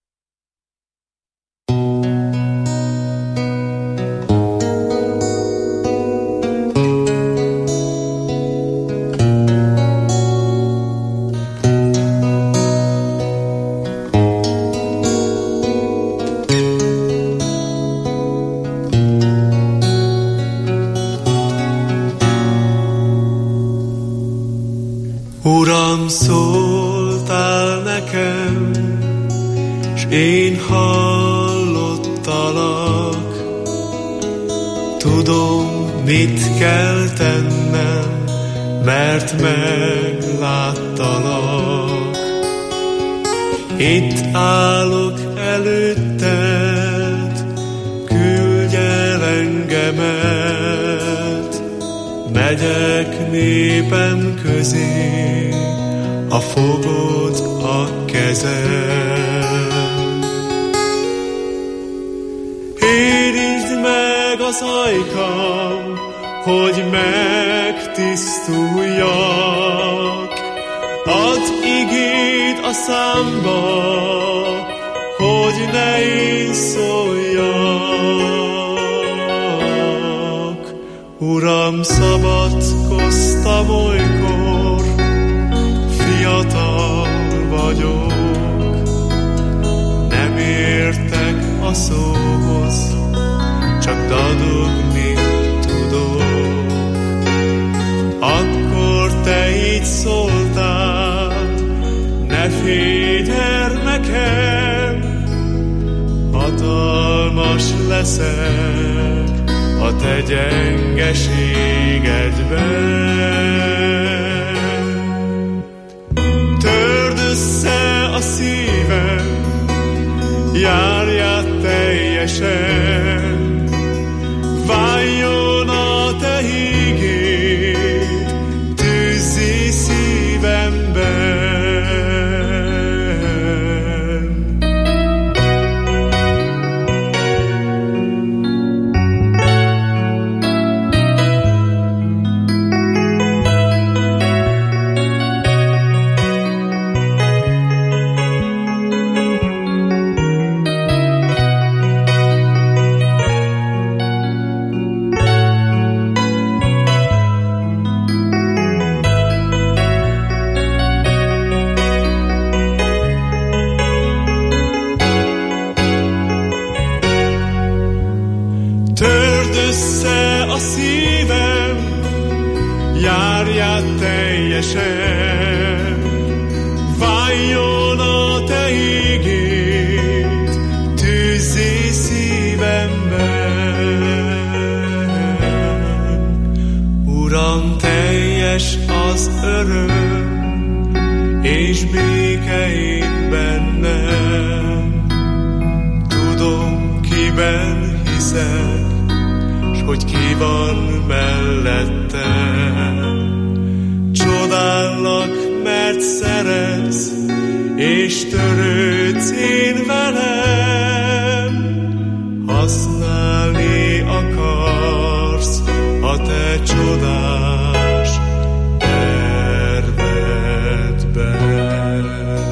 Uram, szóltál nekem, s én hallottalak. Tudom, mit kell tennem, mert megláttalak. Itt állok előtted, küldj el engemet. Megyek népem közé, a fogod a kezem. Érizd meg az ajkam, hogy megtisztuljak. Add igéd a számba, hogy ne én szóljak. Uram, szabadkoztam olykor, fiatal vagyok, nem értek a szóhoz, csak dadogni tudok. Akkor te így szóltál, ne félj gyermekem, hatalmas leszek a te gyengeségedben. Törd össze a szívem, járj át teljesen, váljon a te hígéd, tűzzi szívemben. Váljon a te ígéd, abban teljes az öröm, és béke én bennem. Tudom, kiben hiszek, s hogy ki van mellettem. Csodállak, mert szeretsz, és törődsz én velem. Használni akarsz a te csodás tervedben.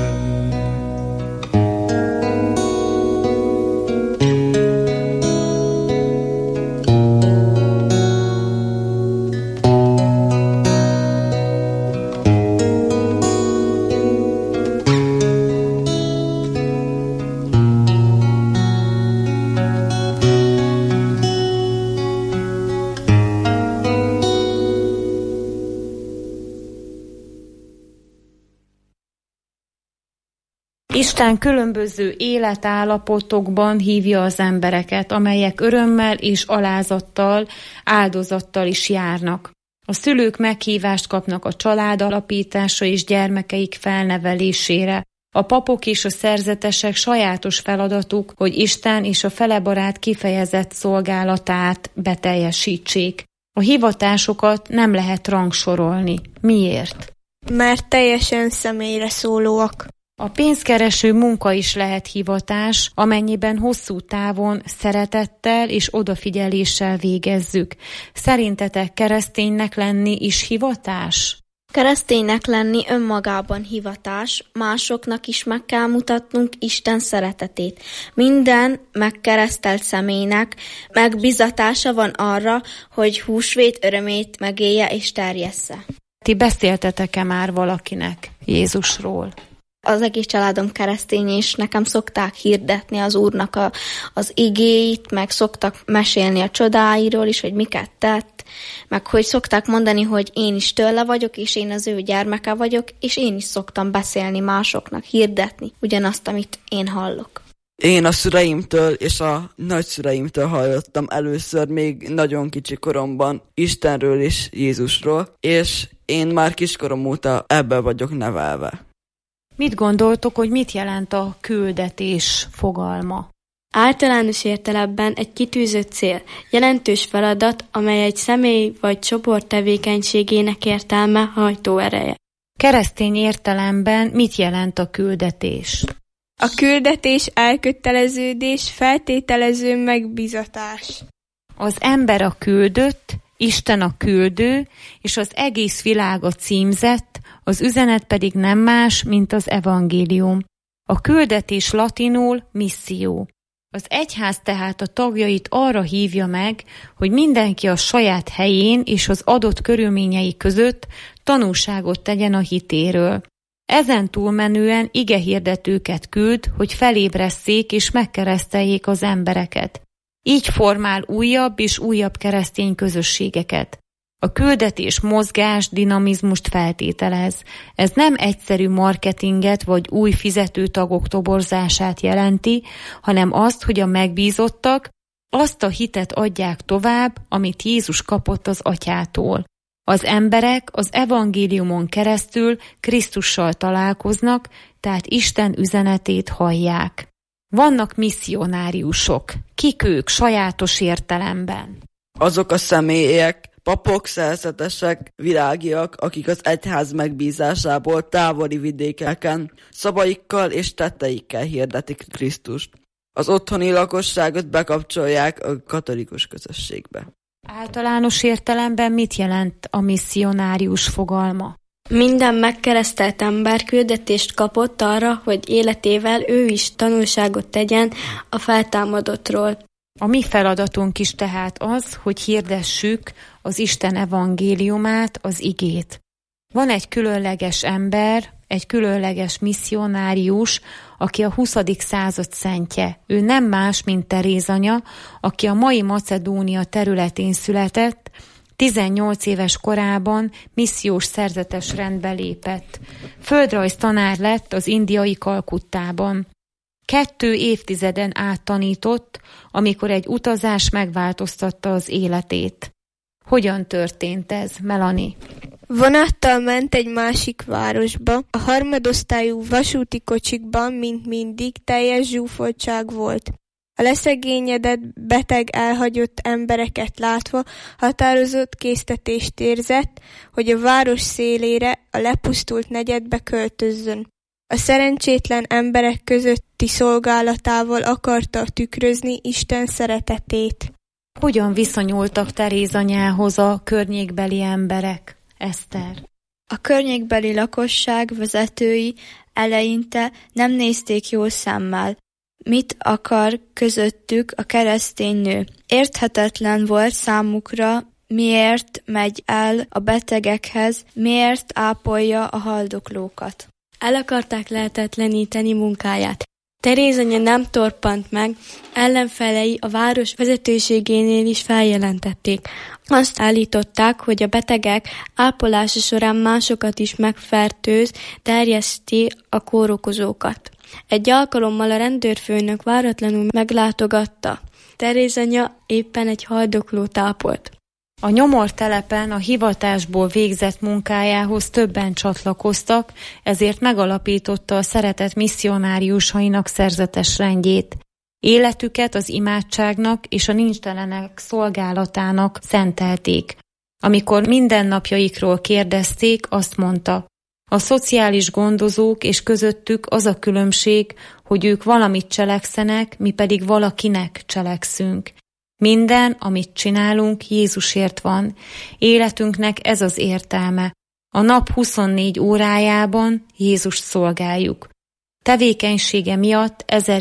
Isten különböző életállapotokban hívja az embereket, amelyek örömmel és alázattal, áldozattal is járnak. A szülők meghívást kapnak a család alapítása és gyermekeik felnevelésére. A papok és a szerzetesek sajátos feladatuk, hogy Isten és a felebarát kifejezett szolgálatát beteljesítsék. A hivatásokat nem lehet rangsorolni. Miért? Mert teljesen személyre szólóak. A pénzkereső munka is lehet hivatás, amennyiben hosszú távon szeretettel és odafigyeléssel végezzük. Szerintetek kereszténynek lenni is hivatás? Kereszténynek lenni önmagában hivatás, másoknak is meg kell mutatnunk Isten szeretetét. Minden megkeresztelt személynek megbizatása van arra, hogy húsvét örömét megélje és terjessze. Ti beszéltetek-e már valakinek Jézusról? Az egész családom keresztény, és nekem szokták hirdetni az Úrnak a, az igéit, meg szoktak mesélni a csodáiról is, hogy miket tett, meg hogy szokták mondani, hogy én is tőle vagyok, és én az ő gyermeke vagyok, és én is szoktam beszélni másoknak, hirdetni ugyanazt, amit én hallok. Én a szüleimtől és a nagyszüleimtől hallottam először még nagyon kicsi koromban Istenről és Jézusról, és én már kiskorom óta ebben vagyok nevelve. Mit gondoltok, hogy mit jelent a küldetés fogalma? Általános értelemben egy kitűzött cél, jelentős feladat, amely egy személy vagy csoport tevékenységének értelme, hajtóereje. Keresztény értelemben mit jelent a küldetés? A küldetés elköteleződés, feltételező megbízatás. Az ember a küldött, Isten a küldő, és az egész világ a címzett, az üzenet pedig nem más, mint az evangélium. A küldetés latinul misszió. Az egyház tehát a tagjait arra hívja meg, hogy mindenki a saját helyén és az adott körülményei között tanúságot tegyen a hitéről. Ezen túlmenően igehirdetőket küld, hogy felébresszék és megkereszteljék az embereket. Így formál újabb és újabb keresztény közösségeket. A küldetés mozgás, dinamizmust feltételez. Ez nem egyszerű marketinget vagy új fizetőtagok toborzását jelenti, hanem azt, hogy a megbízottak azt a hitet adják tovább, amit Jézus kapott az Atyától. Az emberek az evangéliumon keresztül Krisztussal találkoznak, tehát Isten üzenetét hallják. Vannak misszionáriusok. Kik ők sajátos értelemben? Azok a személyek, papok, szerzetesek, virágiak, akik az egyház megbízásából távoli vidékeken szavaikkal és tetteikkel hirdetik Krisztust. Az otthoni lakosságot bekapcsolják a katolikus közösségbe. Általános értelemben mit jelent a misszionárius fogalma? Minden megkeresztelt ember küldetést kapott arra, hogy életével ő is tanulságot tegyen a feltámadottról. A mi feladatunk is tehát az, hogy hirdessük az Isten evangéliumát, az igét. Van egy különleges ember, egy különleges misszionárius, aki a huszadik század szentje. Ő nem más, mint Teréz anya, aki a mai Macedónia területén született, tizennyolc éves korában missziós szerzetes rendbe lépett. Földrajz tanár lett az indiai Kalkuttában. Kettő évtizeden át tanított, amikor egy utazás megváltoztatta az életét. Hogyan történt ez, Melanie? Vonattal ment egy másik városba. A harmadosztályú vasúti kocsikban, mint mindig, teljes zsúfoltság volt. A leszegényedett, beteg, elhagyott embereket látva határozott késztetést érzett, hogy a város szélére, a lepusztult negyedbe költözzön. A szerencsétlen emberek közötti szolgálatával akarta tükrözni Isten szeretetét. Hogyan viszonyultak Teréz anyához a környékbeli emberek, Eszter? A környékbeli lakosság vezetői eleinte nem nézték jó szemmel, mit akar közöttük a keresztény nő. Érthetetlen volt számukra, miért megy el a betegekhez, miért ápolja a haldoklókat. El akarták lehetetleníteni munkáját. Teréz anya nem torpant meg, ellenfelei a város vezetőségénél is feljelentették. Azt állították, hogy a betegek ápolása során másokat is megfertőz, terjeszti a kórokozókat. Egy alkalommal a rendőrfőnök váratlanul meglátogatta. Teréz anya éppen egy haldoklót ápolt. A nyomortelepen a hivatásból végzett munkájához többen csatlakoztak, ezért megalapította a szeretet misszionáriusainak szerzetes rendjét. Életüket az imádságnak és a nincstelenek szolgálatának szentelték. Amikor mindennapjaikról kérdezték, azt mondta: a szociális gondozók és közöttük az a különbség, hogy ők valamit cselekszenek, mi pedig valakinek cselekszünk. Minden, amit csinálunk, Jézusért van. Életünknek ez az értelme. A nap huszonnégy órájában Jézust szolgáljuk. Tevékenysége miatt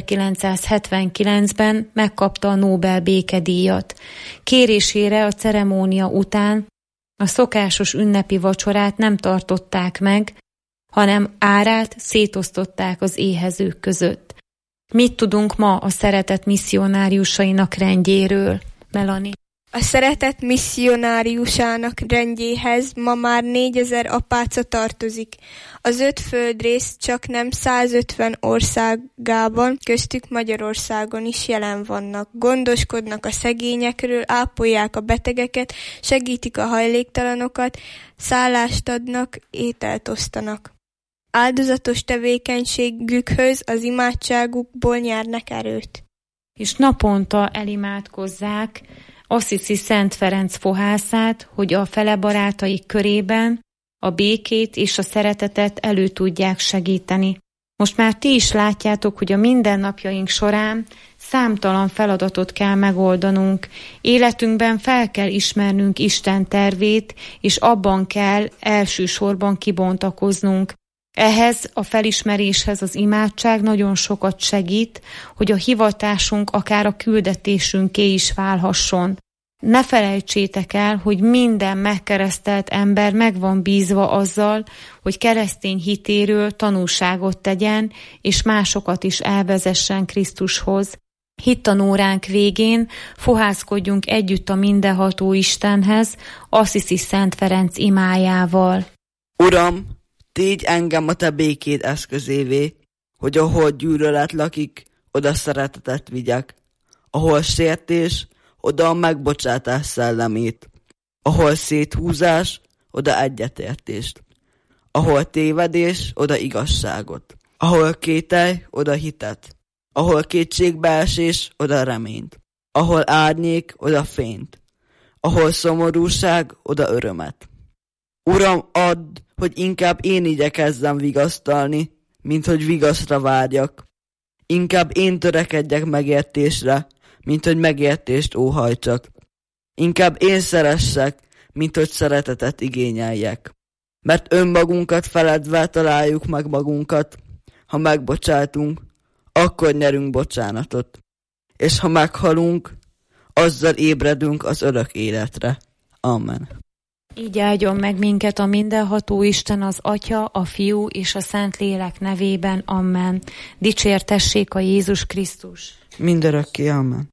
ezerkilencszázhetvenkilencben megkapta a Nobel békedíjat. Kérésére a ceremónia után a szokásos ünnepi vacsorát nem tartották meg, hanem árát szétosztották az éhezők között. Mit tudunk ma a szeretet misszionáriusainak rendjéről, Melanie? A szeretet misszionáriusának rendjéhez ma már négyezer apáca tartozik. Az öt földrész csak nem százötven országában, köztük Magyarországon is jelen vannak. Gondoskodnak a szegényekről, ápolják a betegeket, segítik a hajléktalanokat, szállást adnak, ételt osztanak. Áldozatos tevékenységükhöz az imádságukból nyernek erőt. És naponta elimádkozzák Assisi Szent Ferenc fohászát, hogy a fele barátaik körében a békét és a szeretetet elő tudják segíteni. Most már ti is látjátok, hogy a mindennapjaink során számtalan feladatot kell megoldanunk. Életünkben fel kell ismernünk Isten tervét, és abban kell elsősorban kibontakoznunk. Ehhez a felismeréshez az imádság nagyon sokat segít, hogy a hivatásunk akár a küldetésünké is válhasson. Ne felejtsétek el, hogy minden megkeresztelt ember meg van bízva azzal, hogy keresztény hitéről tanúságot tegyen, és másokat is elvezessen Krisztushoz. Hittanóránk végén fohászkodjunk együtt a mindenható Istenhez, Assisi Szent Ferenc imájával. Uram, tégy engem a te békéd eszközévé, hogy ahol gyűlölet lakik, oda szeretetet vigyek. Ahol sértés, oda a megbocsátás szellemét. Ahol széthúzás, oda egyetértést. Ahol tévedés, oda igazságot. Ahol kételj, oda hitet. Ahol kétségbeesés, oda reményt. Ahol árnyék, oda fényt. Ahol szomorúság, oda örömet. Uram, add, hogy inkább én igyekezzem vigasztalni, mint hogy vigaszra várjak. Inkább én törekedjek megértésre, mint hogy megértést óhajtsak. Inkább én szeressek, mint hogy szeretetet igényeljek. Mert önmagunkat feledve találjuk meg magunkat. Ha megbocsátunk, akkor nyerünk bocsánatot. És ha meghalunk, azzal ébredünk az örök életre. Amen. Így áldjon meg minket a mindenható Isten, az Atya, a Fiú és a Szentlélek nevében. Amen. Dicsértessék a Jézus Krisztus. Mindörökké. Amen.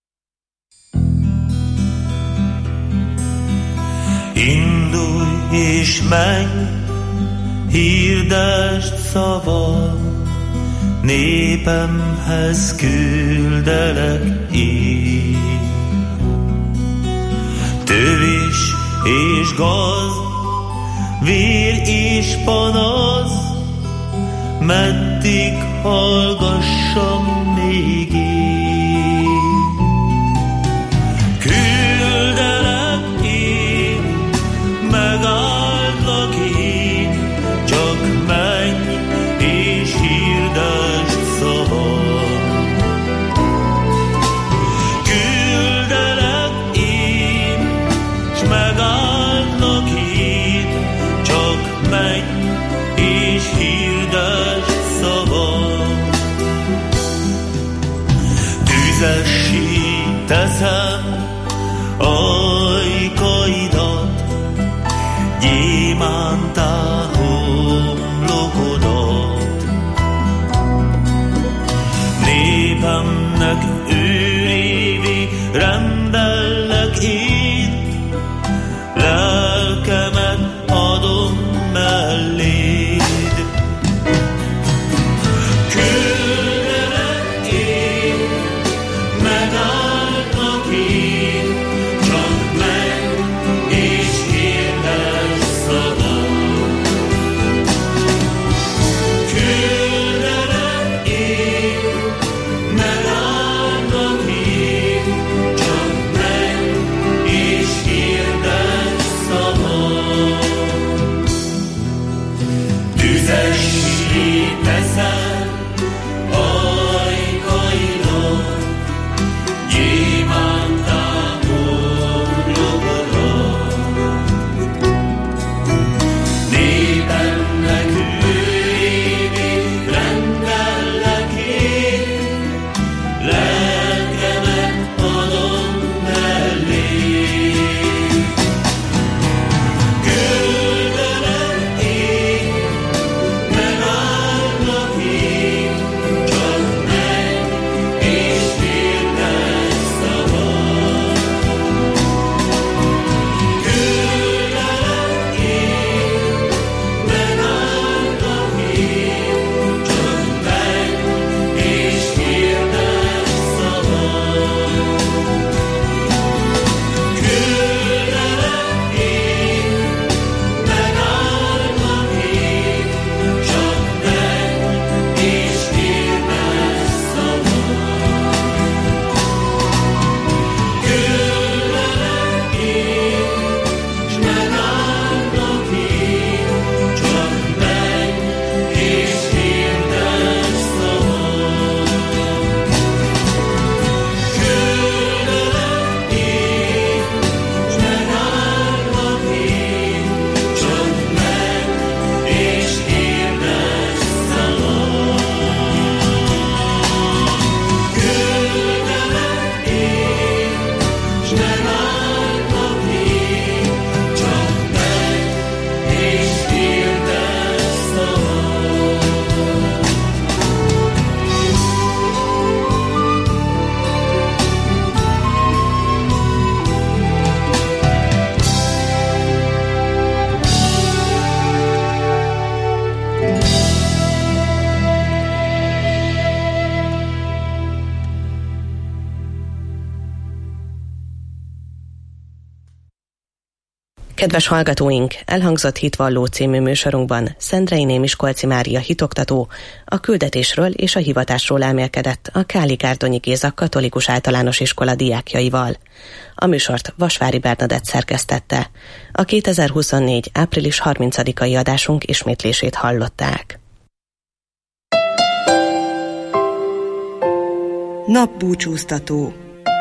Indulj és menj, hirdesd szava, népemhez küldelek én. Tövis és gaz, vér és panasz, meddig hallgassam még én. Küldelek én, megállnak én, csak menj és hirdesd szavam. Küldelek én, s megállnak én, csak menj és hirdesd szavam. Tüzessé teszem ajkaidat, gyémántá homlokodat. Népemnek őrévé rendellek én, lelkemet adom melléd. Küldelek én, megállnak én, csak menj és hirdesd szavam. Küldelek én, megállnak én, csak menj és hirdesd szavam. Tüzessé teszem ajkaidat, gyémántá homlokodat. Népemnek őrévé rendellek én, lelkemet adom melléd. Küldelek én, megállnak én, csak menj és hirdesd szavam. Küldelek én, megállnak én, csak menj és hirdesd szavam. Küldelek én, megállnak én, csak menj és hirdesd szavam. Küldelek én, s megállnak én, csak menj és hirdesd szavam. Küldelek én, s megállnak én, csak menj és hirdesd szavam. Küldelek én, s megállnak én, csak menj és hirdesd szavam. Kedves hallgatóink, elhangzott Hitvalló című műsorunkban Szendrei Miskolci Mária hitoktató a küldetésről és a hivatásról elmélkedett a Káli Gárdonyi Géza Katolikus Általános Iskola diákjaival. A műsort Vasvári Bernadett szerkesztette. A kétezer-huszonnégy. április harmincadikai adásunk ismétlését hallották. Napbúcsúztató.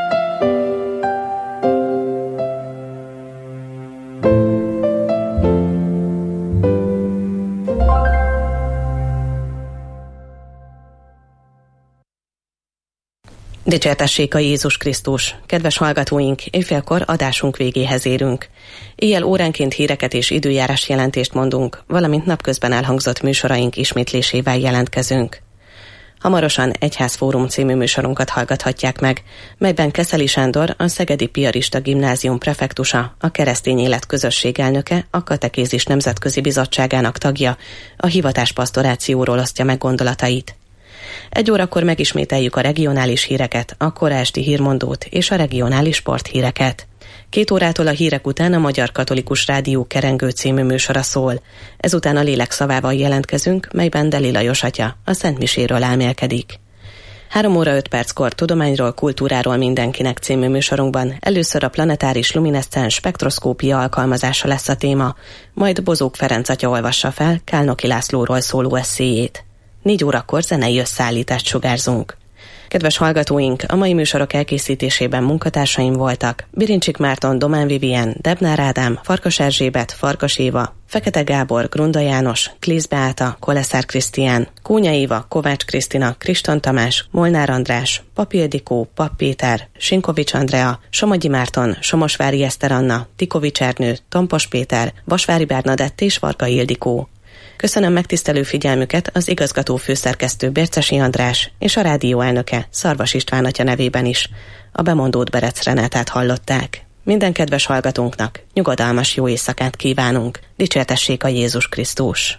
Dicsértessék a Jézus Krisztus! Kedves hallgatóink, éjfélkor adásunk végéhez érünk. Éjjel óránként híreket és időjárás jelentést mondunk, valamint napközben elhangzott műsoraink ismétlésével jelentkezünk. Hamarosan Egyházfórum című műsorunkat hallgathatják meg, melyben Keszeli Sándor, a Szegedi Piarista Gimnázium prefektusa, a Keresztény Élet Közösség elnöke, a Katekézis Nemzetközi Bizottságának tagja, a hivatáspastorációról osztja meg gondolatait. Egy órakor megismételjük a regionális híreket, a kora esti hírmondót és a regionális sporthíreket. Két órától a hírek után a Magyar Katolikus Rádió Kerengő című műsora szól. Ezután a lélek szavával jelentkezünk, melyben Deli Lajos atya a Szent Miséről elmélkedik. Három óra öt perckor tudományról, kultúráról mindenkinek című műsorunkban először a planetáris lumineszcens spektroszkópia alkalmazása lesz a téma, majd Bozók Ferenc atya olvassa fel Kálnoki Lászlóról szóló eszéjét. Négy órakor zenei összeállítást sugárzunk. Kedves hallgatóink, a mai műsorok elkészítésében munkatársaim voltak Birincsik Márton, Domán Vivien, Debnár Ádám, Farkas Erzsébet, Farkas Éva, Fekete Gábor, Grunda János, Klész Beáta, Koleszár Krisztián, Kónya Éva, Kovács Krisztina, Kriston Tamás, Molnár András, Papi Ildikó, Papp Péter, Sinkovics Andrea, Somogyi Márton, Somosvári Eszter Anna, Tikovics Ernő, Tompos Péter, Vasvári Bernadett és Varga Ildikó. Köszönöm megtisztelő figyelmüket az igazgató főszerkesztő Bércesi András és a rádió elnöke Szarvas István atya nevében is. A bemondót Berec Renátát hallották. Minden kedves hallgatónknak nyugodalmas jó éjszakát kívánunk. Dicsértessék a Jézus Krisztus!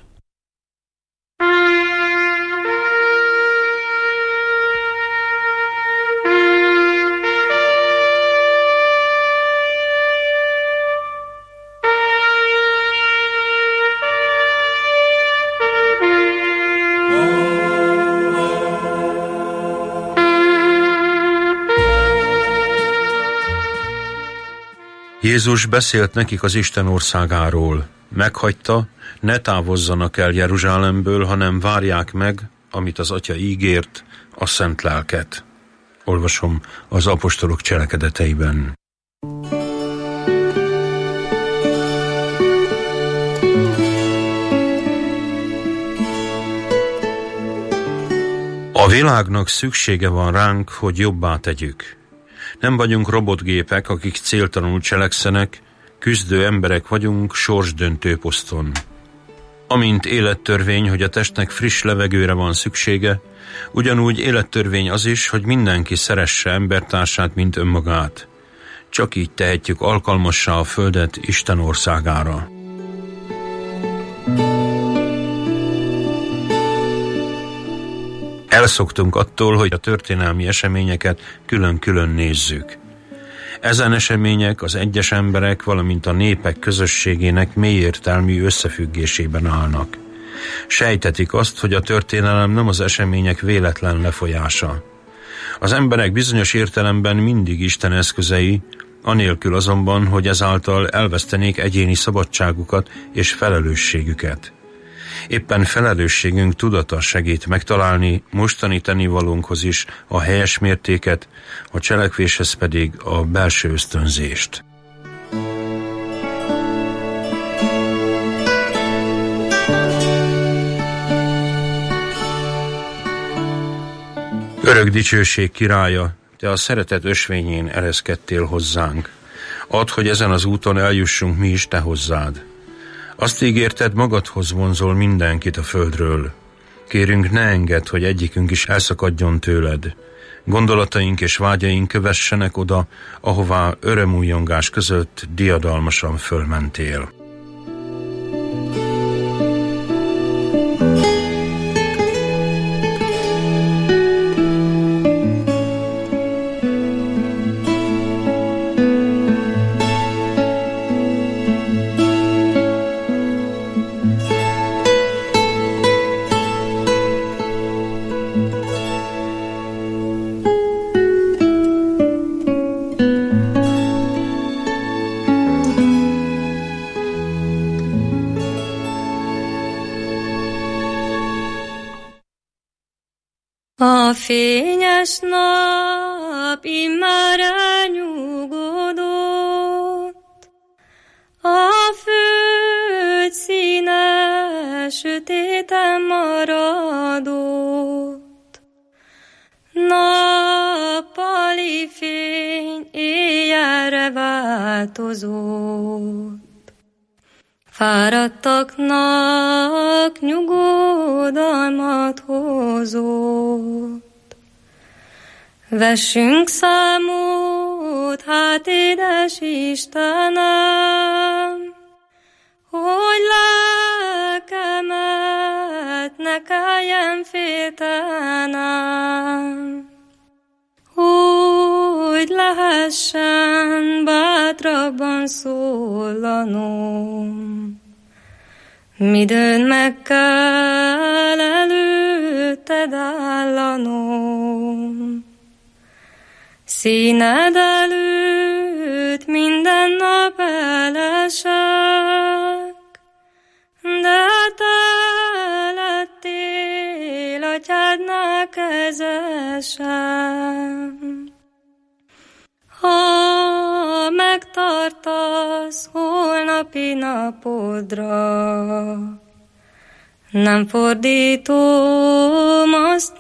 Jézus beszélt nekik az Isten országáról. Meghagyta, ne távozzanak el Jeruzsálemből, hanem várják meg, amit az Atya ígért, a szent lelket. Olvasom az apostolok cselekedeteiben. A világnak szüksége van ránk, hogy jobbá tegyük. Nem vagyunk robotgépek, akik céltalanul cselekszenek, küzdő emberek vagyunk sorsdöntő poszton. Amint élettörvény, hogy a testnek friss levegőre van szüksége, ugyanúgy élettörvény az is, hogy mindenki szeresse embertársát, mint önmagát. Csak így tehetjük alkalmassá a földet Isten országára. Elszoktunk attól, hogy a történelmi eseményeket külön-külön nézzük. Ezen események az egyes emberek, valamint a népek közösségének mélyértelmű összefüggésében állnak. Sejtetik azt, hogy a történelem nem az események véletlen lefolyása. Az emberek bizonyos értelemben mindig Isten eszközei, anélkül azonban, hogy ezáltal elvesztenék egyéni szabadságukat és felelősségüket. Éppen felelősségünk tudata segít megtalálni mostani tennivalónkhoz is a helyes mértéket, a cselekvéshez pedig a belső ösztönzést. Örök dicsőség királya, te a szeretet ösvényén ereszkedtél hozzánk. Add, hogy ezen az úton eljussunk mi is te hozzád. Azt ígérted, magadhoz vonzol mindenkit a földről. Kérünk, ne engedd, hogy egyikünk is elszakadjon tőled. Gondolataink és vágyaink kövessenek oda, ahová örömújongás között diadalmasan fölmentél. A fényes nap immár elnyugodott, a föld színe sötéten maradott. Nappali fény éjjelre változott. Fáradtaknak nyugodalmat hozott. Vessünk számot, hát édes Istenem, hogy lelkemet ne kelljen nem féltenem, hogy lehessen bátrabban szólanom. Midőn meg kell előtted állanom, színed előtt minden nap elesek, de te lettél atyádnál kezesem. Ha megtartasz holnapi napodra, nem fordítom azt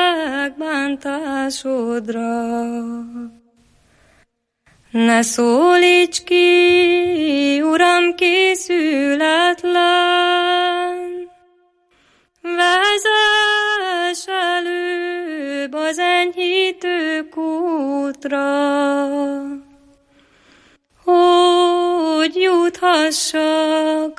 megbántásodra. Ne szólíts ki, Uram, készületlen, vezess előbb az enyhítő kútra, hogy juthassak